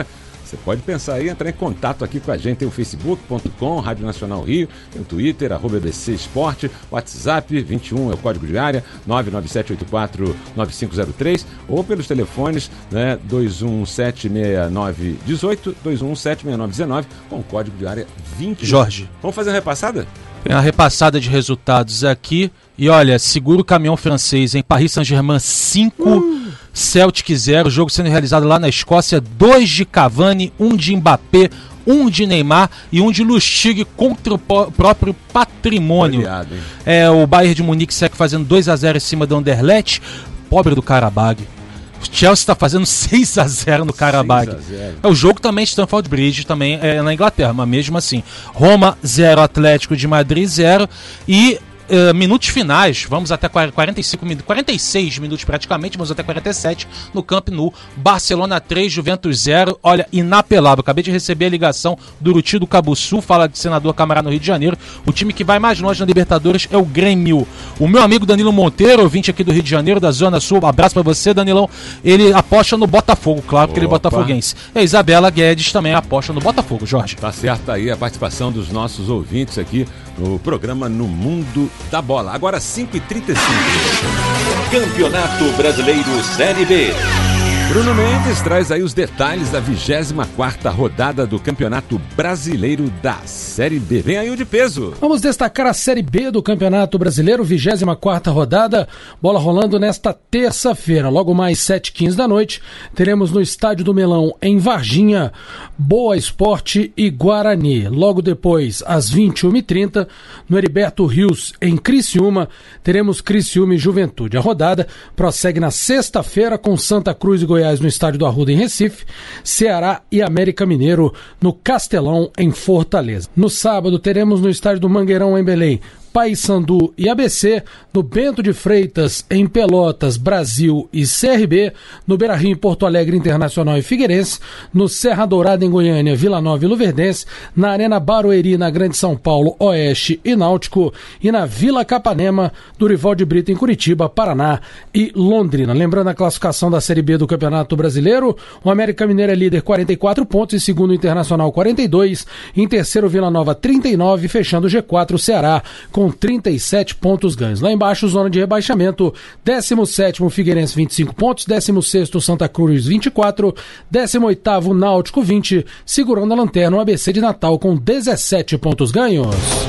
Você pode pensar aí, entrar em contato aqui com a gente. Tem o facebook ponto com, Rádio Nacional Rio, tem o Twitter, arroba B C Esporte, WhatsApp vinte e um é o código de área, nove nove sete oito quatro nove cinco zero três, ou pelos telefones, né, dois um sete seis nove um oito, dois um sete seis nove um nove, com o código de área vinte. Jorge. Vamos fazer uma repassada? Tem uma repassada de resultados aqui. E olha, segura o caminhão francês, em Paris Saint-Germain cinco, uh. Celtic zero. Jogo sendo realizado lá na Escócia. dois de Cavani, um de Mbappé, um de Neymar e um de Lustig contra o próprio patrimônio. Aliado, é, o Bayern de Munique segue fazendo dois a zero em cima do Anderlecht. Pobre do Karabag. O Chelsea está fazendo seis a zero no Karabag. É o jogo também, Stamford Bridge, também é na Inglaterra, mas mesmo assim. Roma zero, Atlético de Madrid zero. E uh, minutos finais, vamos até quarenta e cinco minutos, quarenta e seis minutos praticamente, vamos até quarenta e sete no Camp Nou. Barcelona três, Juventus zero. Olha, inapelável. Acabei de receber a ligação do Uruti do Cabuçu, fala de senador Camará no Rio de Janeiro. O time que vai mais longe na Libertadores é o Grêmio. O meu amigo Danilo Monteiro, ouvinte aqui do Rio de Janeiro, da Zona Sul, um abraço pra você, Danilão. Ele aposta no Botafogo, claro, porque ele é botafoguense. E a Isabela Guedes também aposta no Botafogo, Jorge. Tá certo aí a participação dos nossos ouvintes aqui no programa No Mundo da Bola. Agora cinco e trinta e cinco. Campeonato Brasileiro Série B. Bruno Mendes traz aí os detalhes da vigésima quarta rodada do Campeonato Brasileiro da Série B. Vem aí o de peso. Vamos destacar a Série B do Campeonato Brasileiro, vigésima quarta rodada, bola rolando nesta terça-feira. Logo mais sete e quinze da noite, teremos no Estádio do Melão, em Varginha, Boa Esporte e Guarani. Logo depois, às vinte e uma e trinta, no Heriberto Rios, em Criciúma, teremos Criciúma e Juventude. A rodada prossegue na sexta-feira com Santa Cruz e Goiás no Estádio do Arruda, em Recife, Ceará e América Mineiro no Castelão, em Fortaleza. No sábado, teremos no Estádio do Mangueirão, em Belém, Paysandu e A B C, no Bento de Freitas, em Pelotas, Brasil e C R B, no Beira-Rio, em Porto Alegre, Internacional e Figueirense, no Serra Dourada, em Goiânia, Vila Nova e Luverdense, na Arena Barueri, na Grande São Paulo, Oeste e Náutico, e na Vila Capanema, Dorival de Brito, em Curitiba, Paraná e Londrina. Lembrando a classificação da Série B do Campeonato Brasileiro, o América Mineiro é líder, quarenta e quatro pontos, em segundo o Internacional, quarenta e dois, em terceiro Vila Nova, trinta e nove, fechando o G quatro, o Ceará, com com trinta e sete pontos ganhos. Lá embaixo, zona de rebaixamento, décimo sétimo Figueirense, vinte e cinco pontos, décimo sexto Santa Cruz, vinte e quatro, décimo oitavo Náutico, vinte, segurando a lanterna o A B C de Natal com dezessete pontos ganhos.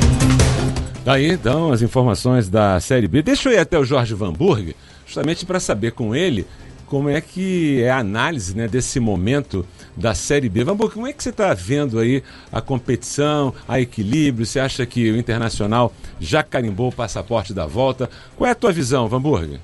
Daí então as informações da Série B. Deixa eu ir até o Jorge Vanburg, justamente para saber com ele como é que é a análise, né, desse momento da Série B. Vanburg, como é que você está vendo aí a competição, a equilíbrio? Você acha que o Internacional já carimbou o passaporte da volta? Qual é a tua visão, Vanburg?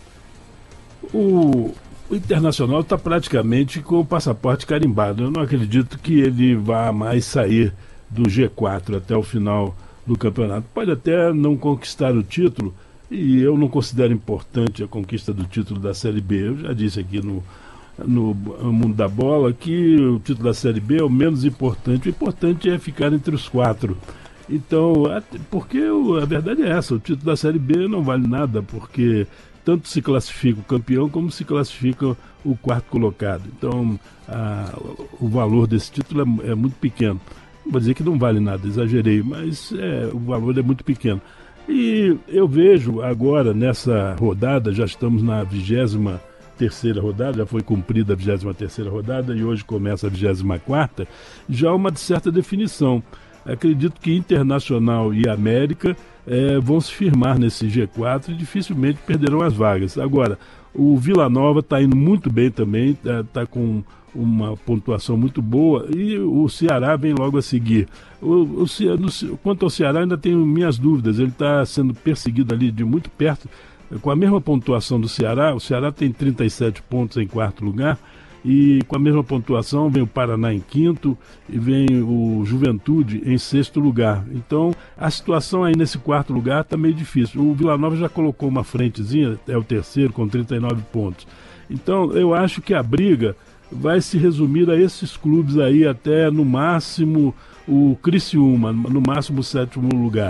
O, o Internacional está praticamente com o passaporte carimbado. Eu não acredito que ele vá mais sair do G quatro até o final do campeonato. Pode até não conquistar o título, e eu não considero importante a conquista do título da Série B. Eu já disse aqui no, no Mundo da Bola que o título da Série B é o menos importante. O importante é ficar entre os quatro. Então, porque a verdade é essa, o título da Série B não vale nada, porque tanto se classifica o campeão como se classifica o quarto colocado. Então, a, o valor desse título é, é muito pequeno. Não vou dizer que não vale nada, exagerei, mas é, o valor é muito pequeno. E eu vejo agora nessa rodada, já estamos na vigésima terceira rodada, já foi cumprida a vigésima terceira rodada e hoje começa a vigésima quarta, já uma certa definição. Acredito que Internacional e América é, vão se firmar nesse G quatro e dificilmente perderão as vagas. Agora, o Vila Nova está indo muito bem também, está tá com uma pontuação muito boa, e o Ceará vem logo a seguir. O, o, no, quanto ao Ceará, ainda tenho minhas dúvidas. Ele está sendo perseguido ali de muito perto, com a mesma pontuação do Ceará. O Ceará tem trinta e sete pontos em quarto lugar, e com a mesma pontuação vem o Paraná em quinto e vem o Juventude em sexto lugar. Então a situação aí nesse quarto lugar está meio difícil. O Vila Nova já colocou uma frentezinha, é o terceiro com trinta e nove pontos. Então eu acho que a briga vai se resumir a esses clubes aí, até no máximo o Criciúma, no máximo o sétimo lugar.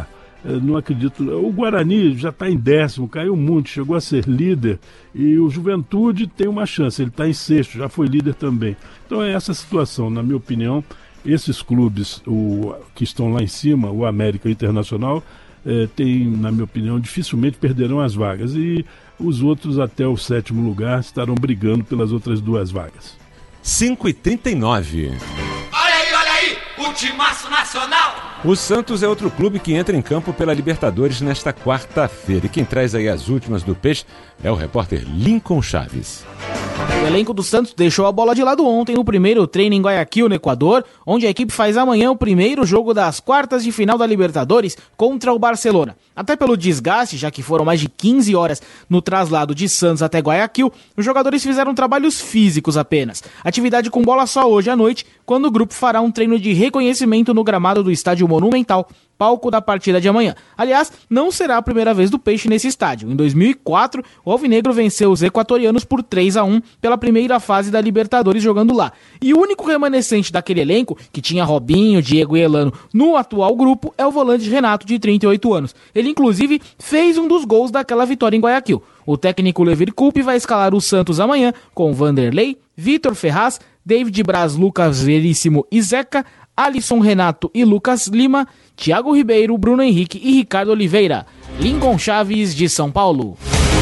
não acredito. O Guarani já está em décimo, caiu muito, chegou a ser líder, e o Juventude tem uma chance, ele está em sexto, já foi líder também. Então é essa situação, na minha opinião. Esses clubes o, que estão lá em cima, o América Internacional, eh, tem, na minha opinião, dificilmente perderão as vagas, e os outros até o sétimo lugar estarão brigando pelas outras duas vagas. cinco e trinta e nove. Olha aí, olha aí, o timaço nacional. O Santos é outro clube que entra em campo pela Libertadores nesta quarta-feira. E quem traz aí as últimas do Peixe é o repórter Lincoln Chaves. O elenco do Santos deixou a bola de lado ontem no primeiro treino em Guayaquil, no Equador, onde a equipe faz amanhã o primeiro jogo das quartas de final da Libertadores contra o Barcelona. Até pelo desgaste, já que foram mais de quinze horas no traslado de Santos até Guayaquil, os jogadores fizeram trabalhos físicos apenas. Atividade com bola só hoje à noite, quando o grupo fará um treino de reconhecimento no gramado do Estádio Monumental, palco da partida de amanhã. Aliás, não será a primeira vez do Peixe nesse estádio. Em dois mil e quatro, o Alvinegro venceu os equatorianos por três a um pela primeira fase da Libertadores jogando lá. E o único remanescente daquele elenco, que tinha Robinho, Diego e Elano no atual grupo, é o volante Renato, de trinta e oito anos. Ele, inclusive, fez um dos gols daquela vitória em Guayaquil. O técnico Levir Coupe vai escalar o Santos amanhã com Vanderlei, Vitor Ferraz, David Braz, Lucas Veríssimo e Zeca, Alisson, Renato e Lucas Lima, Thiago Ribeiro, Bruno Henrique e Ricardo Oliveira. Lincoln Chaves, de São Paulo.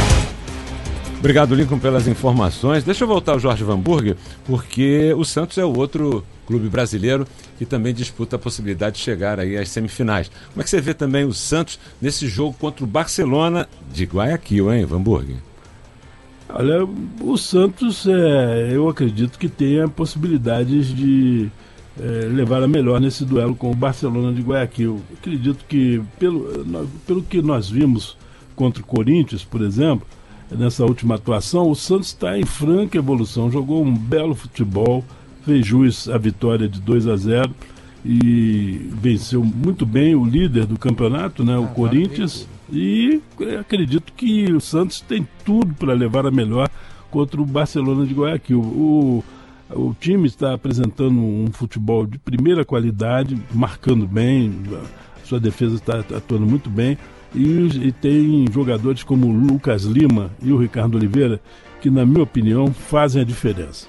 Obrigado, Lincoln, pelas informações. Deixa eu voltar ao Jorge Vanburg, porque o Santos é o outro clube brasileiro que também disputa a possibilidade de chegar aí às semifinais. Como é que você vê também o Santos nesse jogo contra o Barcelona de Guayaquil, hein, Vanburg? Olha, o Santos, é, eu acredito que tenha possibilidades de é, levar a melhor nesse duelo com o Barcelona de Guayaquil. Acredito que, pelo, pelo que nós vimos contra o Corinthians, por exemplo, nessa última atuação, o Santos está em franca evolução, jogou um belo futebol, fez jus à vitória de dois a zero e venceu muito bem o líder do campeonato, né, o Corinthians, e acredito que o Santos tem tudo para levar a melhor contra o Barcelona de Guayaquil. O, o time está apresentando um futebol de primeira qualidade, marcando bem, a sua defesa está atuando muito bem, e, e tem jogadores como o Lucas Lima e o Ricardo Oliveira que, na minha opinião, fazem a diferença.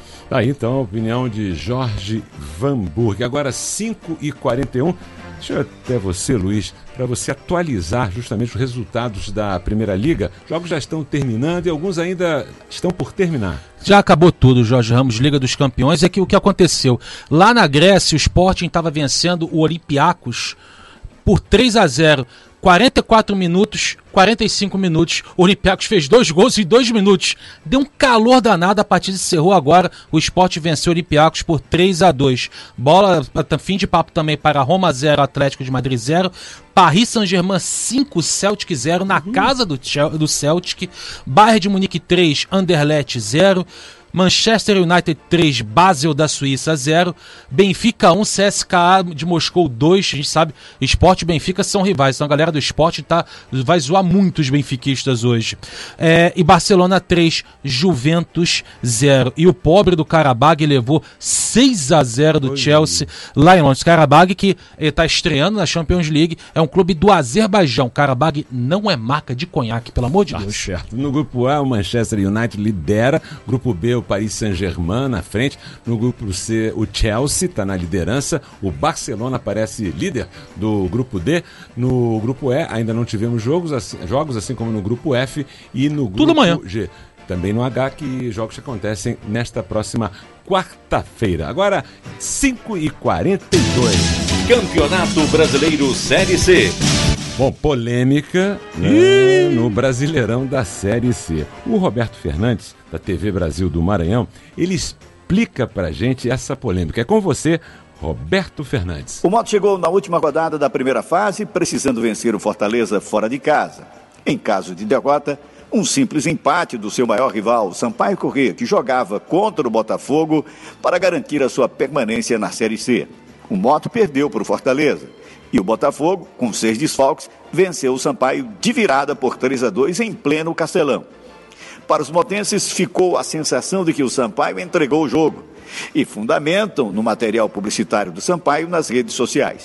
Aí então a opinião de Jorge Vanburg. Agora cinco e quarenta e um. Deixa eu até você, Luiz, para você atualizar justamente os resultados da Primeira Liga. Jogos já estão terminando e alguns ainda estão por terminar. Já acabou tudo, Jorge Ramos, Liga dos Campeões. É que o que aconteceu? Lá na Grécia, o Sporting estava vencendo o Olympiacos por três a zero. quarenta e quatro minutos, quarenta e cinco minutos, o Olympiacos fez dois gols em dois minutos. Deu um calor danado, a partida encerrou agora, o Sport venceu o Olympiacos por três a dois. Bola, fim de papo também para Roma zero, Atlético de Madrid zero, Paris Saint-Germain cinco, Celtic zero, na uhum. casa do, do Celtic, Bayern de Munique três, Anderlecht zero, Manchester United três, Basel da Suíça zero, Benfica um, C S K A de Moscou dois. A gente sabe, Sport e Benfica são rivais, então a galera do Sport tá, vai zoar muito os benfiquistas hoje. É, e Barcelona três, Juventus zero. E o pobre do Karabag levou seis a zero do Oi. Chelsea lá em Londres. Karabag que está estreando na Champions League, é um clube do Azerbaijão. Karabag não é marca de conhaque, pelo amor de Deus. Ah, certo. No grupo A, o Manchester United lidera, grupo B, o Paris Saint-Germain na frente, no grupo C o Chelsea está na liderança, o Barcelona aparece líder do grupo D, no grupo E ainda não tivemos jogos assim, jogos assim como no grupo F e no grupo Tudo amanhã. G. Também no H, que jogos que acontecem nesta próxima quarta-feira. Agora, cinco e quarenta e dois. Campeonato Brasileiro Série C. Bom, polêmica né, no Brasileirão da Série C. O Roberto Fernandes, da T V Brasil do Maranhão, ele explica pra gente essa polêmica. É com você, Roberto Fernandes. O Moto chegou na última rodada da primeira fase, precisando vencer o Fortaleza fora de casa. Em caso de derrota, um simples empate do seu maior rival, Sampaio Corrêa, que jogava contra o Botafogo para garantir a sua permanência na Série C. O Moto perdeu para o Fortaleza. E o Botafogo, com seis desfalques, venceu o Sampaio de virada por três a dois em pleno Castelão. Para os motenses, ficou a sensação de que o Sampaio entregou o jogo e fundamentam no material publicitário do Sampaio nas redes sociais.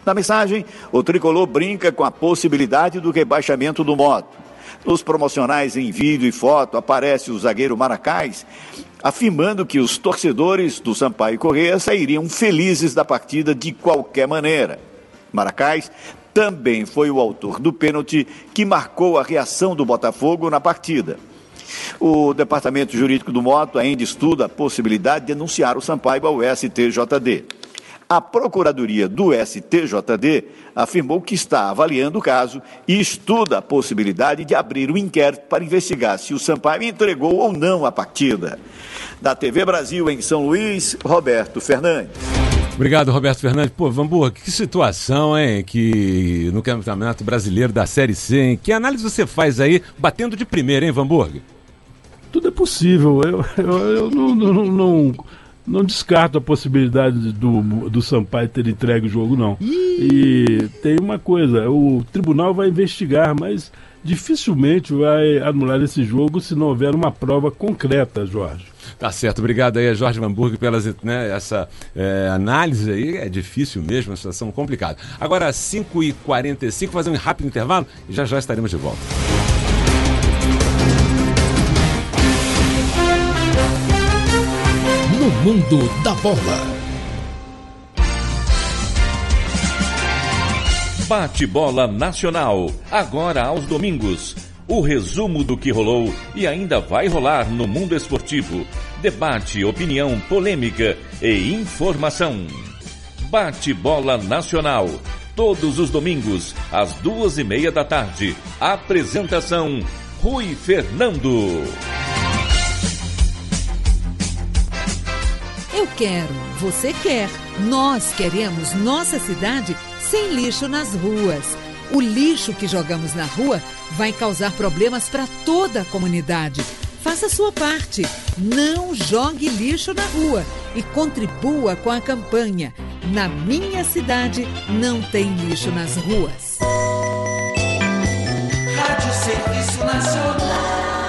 Na mensagem, o tricolor brinca com a possibilidade do rebaixamento do Moto. Nos promocionais em vídeo e foto aparece o zagueiro Maracás afirmando que os torcedores do Sampaio Corrêa sairiam felizes da partida de qualquer maneira. Maracás também foi o autor do pênalti que marcou a reação do Botafogo na partida. O Departamento Jurídico do Moto ainda estuda a possibilidade de denunciar o Sampaio ao S T J D. A Procuradoria do S T J D afirmou que está avaliando o caso e estuda a possibilidade de abrir um inquérito para investigar se o Sampaio entregou ou não a partida. Da T V Brasil em São Luís, Roberto Fernandes. Obrigado, Roberto Fernandes. Pô, Vanburg, que situação, hein, que no Campeonato Brasileiro da Série C, hein? Que análise você faz aí, batendo de primeira, hein, Vanburg? Tudo é possível. Eu, eu, eu não, não, não, não descarto a possibilidade do, do Sampaio ter entregue o jogo, não. E tem uma coisa, o tribunal vai investigar, mas dificilmente vai anular esse jogo se não houver uma prova concreta, Jorge. Tá certo, obrigado aí a Jorge Vanburg pela né, essa é, análise aí, é difícil mesmo, uma situação complicada. Agora às cinco e quarenta e cinco, fazer um rápido intervalo e já já estaremos de volta. No mundo da bola. Bate-bola nacional, agora aos domingos. O resumo do que rolou e ainda vai rolar no mundo esportivo. Debate, opinião, polêmica e informação. Bate-bola nacional, todos os domingos, às duas e meia da tarde. Apresentação, Rui Fernando. Eu quero, você quer, nós queremos nossa cidade sem lixo nas ruas. O lixo que jogamos na rua vai causar problemas para toda a comunidade. Faça a sua parte. Não jogue lixo na rua e contribua com a campanha Na Minha Cidade Não Tem Lixo nas Ruas. Rádio Serviço Nacional.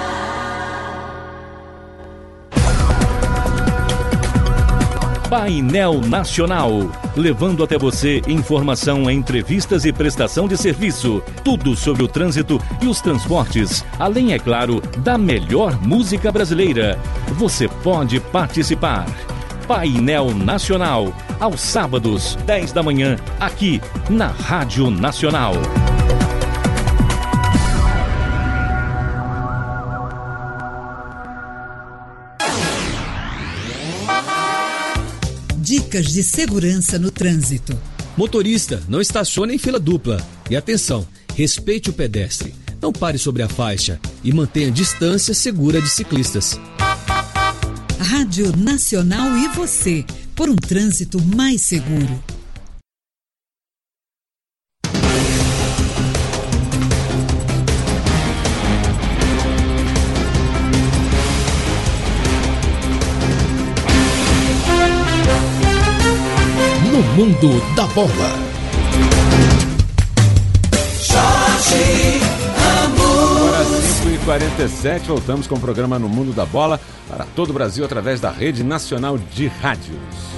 Painel Nacional, levando até você informação, entrevistas e prestação de serviço. Tudo sobre o trânsito e os transportes, além, é claro, da melhor música brasileira. Você pode participar. Painel Nacional, aos sábados, dez da manhã, aqui na Rádio Nacional. Dicas de segurança no trânsito. Motorista, não estacione em fila dupla. E atenção, respeite o pedestre. Não pare sobre a faixa e mantenha distância segura de ciclistas. Rádio Nacional e você, por um trânsito mais seguro. No mundo da bola. Jorge Ramos. Agora cinco e quarenta e sete, voltamos com o programa No Mundo da Bola para todo o Brasil através da Rede Nacional de Rádios.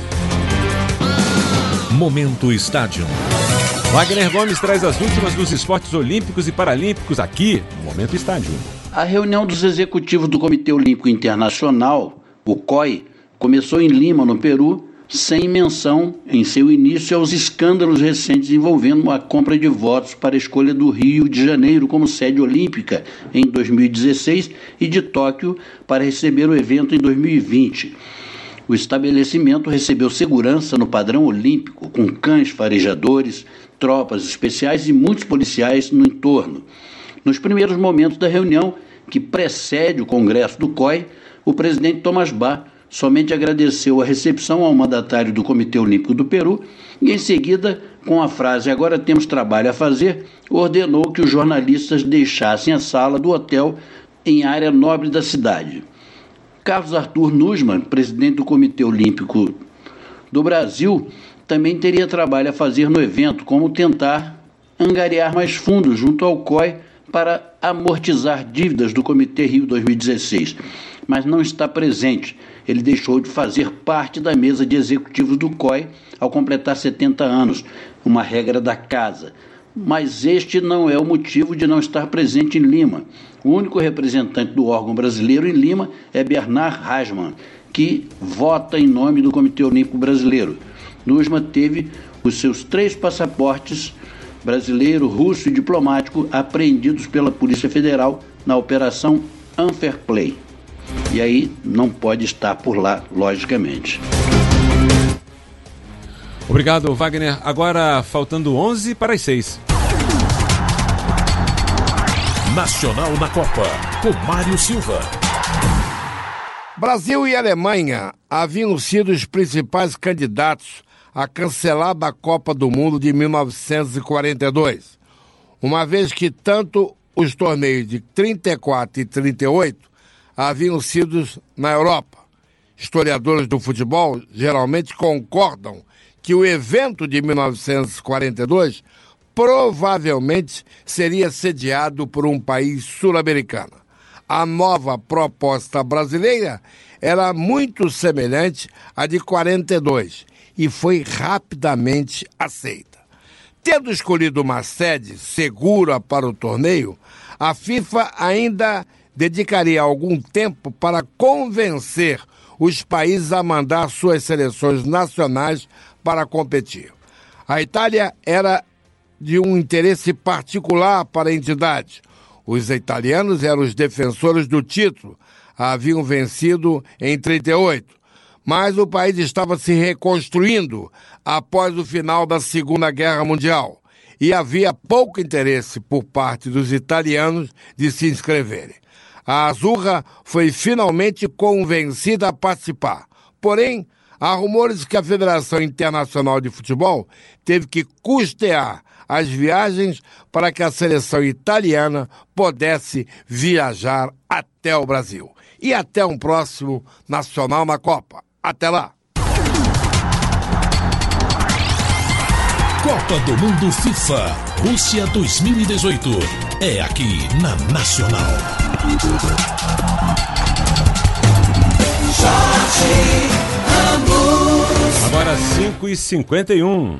Momento Estádio. Wagner Gomes traz as últimas dos esportes olímpicos e paralímpicos aqui no Momento Estádio. A reunião dos executivos do Comitê Olímpico Internacional, o C O I, começou em Lima, no Peru, sem menção em seu início aos escândalos recentes envolvendo a compra de votos para a escolha do Rio de Janeiro como sede olímpica em dois mil e dezesseis e de Tóquio para receber o evento em dois mil e vinte. O estabelecimento recebeu segurança no padrão olímpico, com cães farejadores, tropas especiais e muitos policiais no entorno. Nos primeiros momentos da reunião, que precede o congresso do C O I, o presidente Tomás Bach somente agradeceu a recepção ao mandatário do Comitê Olímpico do Peru e, em seguida, com a frase "agora temos trabalho a fazer", ordenou que os jornalistas deixassem a sala do hotel em área nobre da cidade. Carlos Arthur Nussmann, presidente do Comitê Olímpico do Brasil, também teria trabalho a fazer no evento, como tentar angariar mais fundos junto ao C O I para amortizar dívidas do Comitê Rio dois mil e dezesseis, mas não está presente. Ele deixou de fazer parte da mesa de executivos do C O I ao completar setenta anos, uma regra da casa. Mas este não é o motivo de não estar presente em Lima. O único representante do órgão brasileiro em Lima é Bernard Hasman, que vota em nome do Comitê Olímpico Brasileiro. Nusma teve os seus três passaportes, brasileiro, russo e diplomático, apreendidos pela Polícia Federal na Operação Unfairplay. E aí não pode estar por lá, logicamente. Obrigado, Wagner. Agora, faltando onze para as seis. Nacional na Copa, com Mário Silva. Brasil e Alemanha haviam sido os principais candidatos a cancelar a Copa do Mundo de mil novecentos e quarenta e dois, uma vez que tanto os torneios de trinta e quatro e trinta e oito haviam sido na Europa. Historiadores do futebol geralmente concordam que o evento de mil novecentos e quarenta e dois provavelmente seria sediado por um país sul-americano. A nova proposta brasileira era muito semelhante à de quarenta e dois e foi rapidamente aceita. Tendo escolhido uma sede segura para o torneio, a FIFA ainda dedicaria algum tempo para convencer os países a mandar suas seleções nacionais para competir. A Itália era de um interesse particular para a entidade. Os italianos eram os defensores do título, haviam vencido em trinta e oito, mas o país estava se reconstruindo após o final da Segunda Guerra Mundial e havia pouco interesse por parte dos italianos de se inscreverem. A Azzurra foi finalmente convencida a participar. Porém, há rumores que a Federação Internacional de Futebol teve que custear as viagens para que a seleção italiana pudesse viajar até o Brasil. E até um próximo Nacional na Copa. Até lá! Copa do Mundo FIFA Rússia dois mil e dezoito. É aqui na Nacional. Agora cinco e cinquenta e um.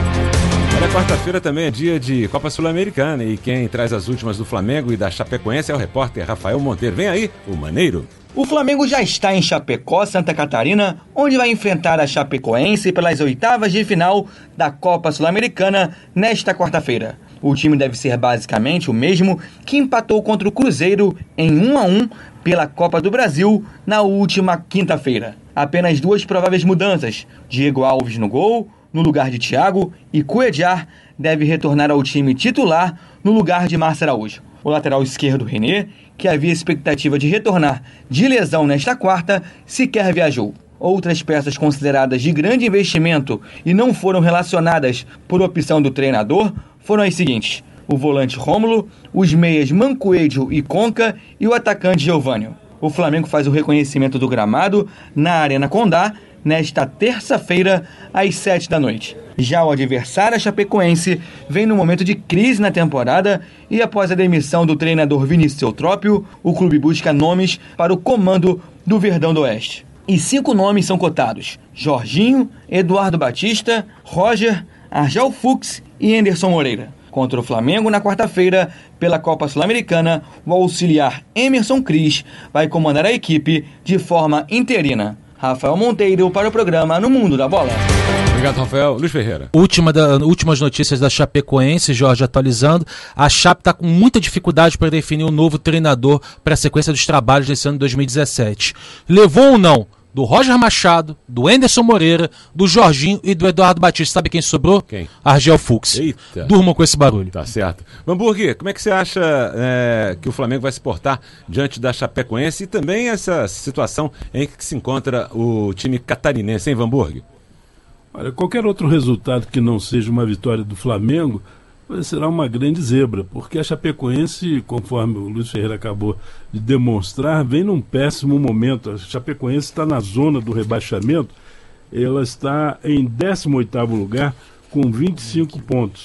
Olha, quarta-feira também é dia de Copa Sul-Americana e quem traz as últimas do Flamengo e da Chapecoense é o repórter Rafael Monteiro. Vem aí, o Maneiro. O Flamengo já está em Chapecó, Santa Catarina, onde vai enfrentar a Chapecoense pelas oitavas de final da Copa Sul-Americana nesta quarta-feira. O time deve ser basicamente o mesmo que empatou contra o Cruzeiro em um a um pela Copa do Brasil na última quinta-feira. Apenas duas prováveis mudanças: Diego Alves no gol, no lugar de Thiago, e Cuéllar deve retornar ao time titular no lugar de Márcio Araújo. O lateral esquerdo, René, que havia expectativa de retornar de lesão nesta quarta, sequer viajou. Outras peças consideradas de grande investimento e não foram relacionadas por opção do treinador foram as seguintes: o volante Rômulo, os meias Mancoedio e Conca e o atacante Geovânio. O Flamengo faz o reconhecimento do gramado na Arena Condá nesta terça-feira, às sete da noite. Já o adversário, a Chapecoense, vem num momento de crise na temporada e após a demissão do treinador Vinícius Eutrópio, o clube busca nomes para o comando do Verdão do Oeste. E cinco nomes são cotados: Jorginho, Eduardo Batista, Roger, Argel Fux e Anderson Moreira. Contra o Flamengo, na quarta-feira, pela Copa Sul-Americana, o auxiliar Emerson Cris vai comandar a equipe de forma interina. Rafael Monteiro para o programa No Mundo da Bola. Obrigado, Rafael. Luiz Ferreira. Última da, últimas notícias da Chapecoense, Jorge, atualizando. A Chape está com muita dificuldade para definir um novo treinador para a sequência dos trabalhos desse ano de dois mil e dezessete. Levou ou não? Do Roger Machado, do Anderson Moreira, do Jorginho e do Eduardo Batista. Sabe quem sobrou? Quem? Argel Fux. Eita. Durmam com esse barulho. Tá certo. Hamburgo, como é que você acha é, que o Flamengo vai se portar diante da Chapecoense e também essa situação em que se encontra o time catarinense, hein, Hamburgo? Olha, qualquer outro resultado que não seja uma vitória do Flamengo será uma grande zebra, porque a Chapecoense, conforme o Luiz Ferreira acabou de demonstrar, vem num péssimo momento. A Chapecoense está na zona do rebaixamento, ela está em décimo oitavo lugar com vinte e cinco pontos.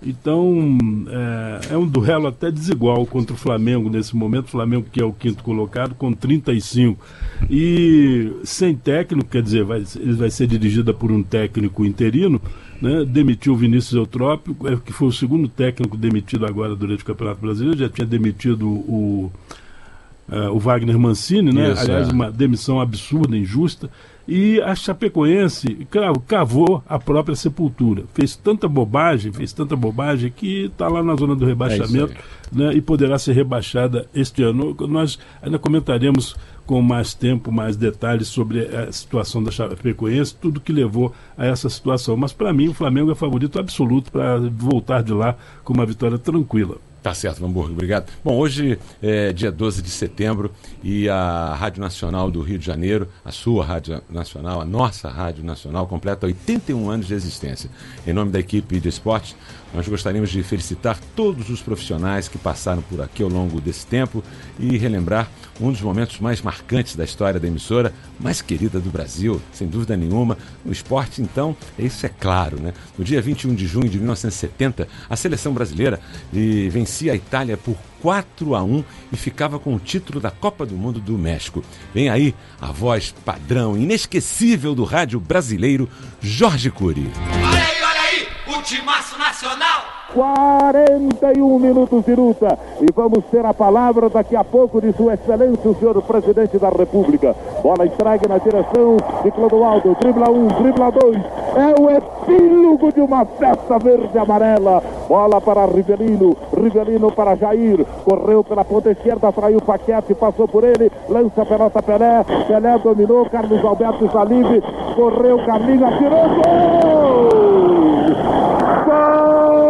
Então, é, é um duelo até desigual contra o Flamengo nesse momento. O Flamengo, que é o quinto colocado, com trinta e cinco. E sem técnico, quer dizer, vai, ele vai ser dirigida por um técnico interino, né? Demitiu o Vinícius Eutrópio, que foi o segundo técnico demitido agora durante o Campeonato Brasileiro. Já tinha demitido o, uh, o Wagner Mancini, né? Isso, aliás, é. uma demissão absurda, injusta. E a Chapecoense cavou a própria sepultura. Fez tanta bobagem, fez tanta bobagem que está lá na zona do rebaixamento, é né, e poderá ser rebaixada este ano. Nós ainda comentaremos com mais tempo, mais detalhes sobre a situação da Chapecoense, tudo que levou a essa situação. Mas para mim o Flamengo é favorito absoluto para voltar de lá com uma vitória tranquila. Tá certo, Vanburg, obrigado. Bom, hoje é dia doze de setembro e a Rádio Nacional do Rio de Janeiro, a sua Rádio Nacional, a nossa Rádio Nacional, completa oitenta e um anos de existência. Em nome da equipe de esportes, nós gostaríamos de felicitar todos os profissionais que passaram por aqui ao longo desse tempo e relembrar um dos momentos mais marcantes da história da emissora, mais querida do Brasil, sem dúvida nenhuma. No esporte, então, isso é claro, né? No dia vinte e um de junho de mil novecentos e setenta, a seleção brasileira e vencia a Itália por quatro a um e ficava com o título da Copa do Mundo do México. Vem aí a voz padrão, inesquecível do rádio brasileiro, Jorge Cury. Olha aí, olha aí, o timaço nacional! quarenta e um minutos de luta e vamos ter a palavra daqui a pouco de Sua Excelência o senhor Presidente da República. Bola entregue na direção de Clodoaldo, dribla um, dribla dois, é o epílogo de uma festa verde e amarela. Bola para Rivelino, Rivelino para Jair, correu pela ponta esquerda, traiu Paquete, passou por ele, lança a pelota Pelé, Pelé dominou, Carlos Alberto está livre, correu, Carlinhos, atirou, gol! Gol!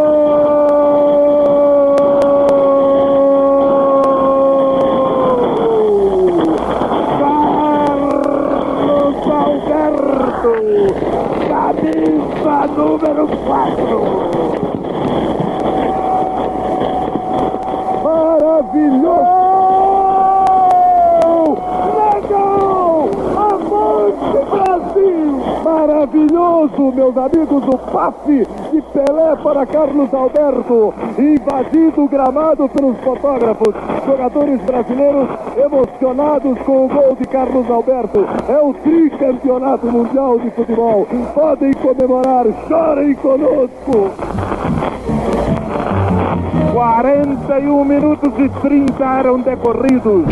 Camisa número quatro. Maravilhoso! Legal! Avante Brasil! Maravilhoso, meus amigos, o passe de Pelé para Carlos Alberto, invadido o gramado pelos fotógrafos, jogadores brasileiros emocionados com o gol de Carlos Alberto. É o tricampeonato mundial de futebol. Podem comemorar, chorem conosco. quarenta e um minutos e trinta eram decorridos.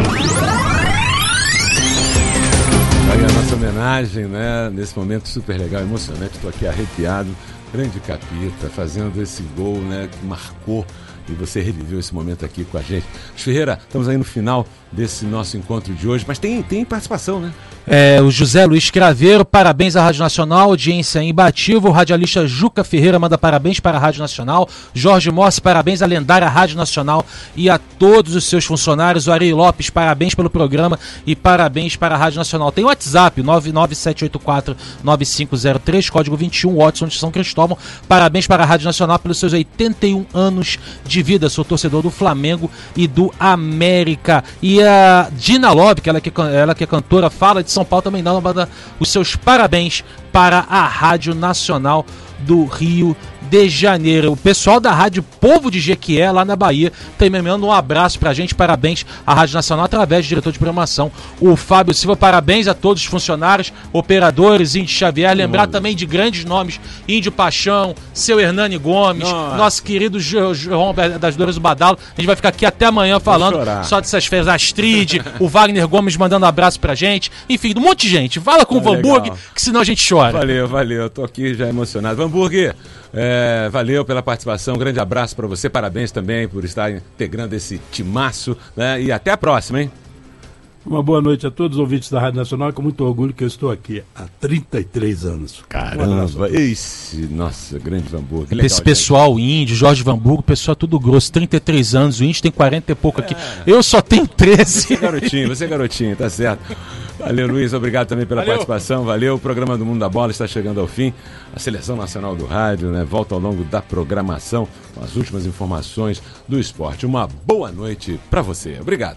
Aí a nossa homenagem, né, nesse momento super legal, emocionante, estou aqui arrepiado. Grande Capita, fazendo esse gol, né, que marcou, e você reviveu esse momento aqui com a gente. Ferreira, estamos aí no final desse nosso encontro de hoje, mas tem, tem participação, né? É, o José Luiz Craveiro, parabéns à Rádio Nacional, audiência imbatível. O radialista Juca Ferreira manda parabéns para a Rádio Nacional. Jorge Mossi, parabéns à lendária Rádio Nacional e a todos os seus funcionários. O Ari Lopes, parabéns pelo programa e parabéns para a Rádio Nacional. Tem o WhatsApp, nove nove sete oito quatro nove cinco zero três, código vinte e um, Watson de São Cristóvão. Parabéns para a Rádio Nacional pelos seus oitenta e um anos de vida. Sou torcedor do Flamengo e do América. E a Dina Lobby, que ela que, ela que é cantora, fala de São Paulo, também dá uma, os seus parabéns para a Rádio Nacional do Rio de Janeiro. O pessoal da Rádio Povo de Jequié, lá na Bahia, também mandando um abraço pra gente, parabéns à Rádio Nacional, através do diretor de programação, o Fábio Silva. Parabéns a todos os funcionários, operadores, Índio Xavier, lembrar também de grandes nomes, Índio Paixão, seu Hernani Gomes, Nossa. nosso querido João das Dores do Badalo. A gente vai ficar aqui até amanhã falando só dessas feiras, Astrid, o Wagner Gomes mandando um abraço pra gente, enfim, um monte de gente. Fala com ah, o Vanburg, que senão a gente chora. Valeu, valeu, tô aqui já emocionado. Vanburg, é, valeu pela participação, um grande abraço para você, parabéns também por estar integrando esse timaço, né? E até a próxima, hein? Uma boa noite a todos os ouvintes da Rádio Nacional, é com muito orgulho que eu estou aqui há trinta e três anos. Caramba, esse, nossa, grande Vanburg. Legal, esse pessoal, gente. Índio, Jorge Vanburg, o pessoal tudo grosso, trinta e três anos, o Índio tem quarenta e pouco aqui. É. Eu só tenho treze. Você é garotinho, você é garotinho, tá certo. Valeu, Luiz, obrigado também pela valeu. participação, valeu. O programa do Mundo da Bola está chegando ao fim. A Seleção Nacional do Rádio, né, volta ao longo da programação com as últimas informações do esporte. Uma boa noite para você. Obrigado.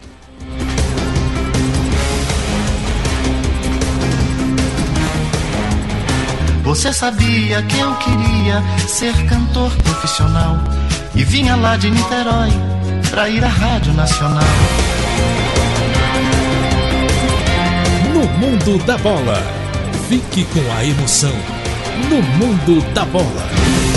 Você sabia que eu queria ser cantor profissional e vinha lá de Niterói pra ir à Rádio Nacional. No mundo da bola, fique com a emoção. No mundo da bola.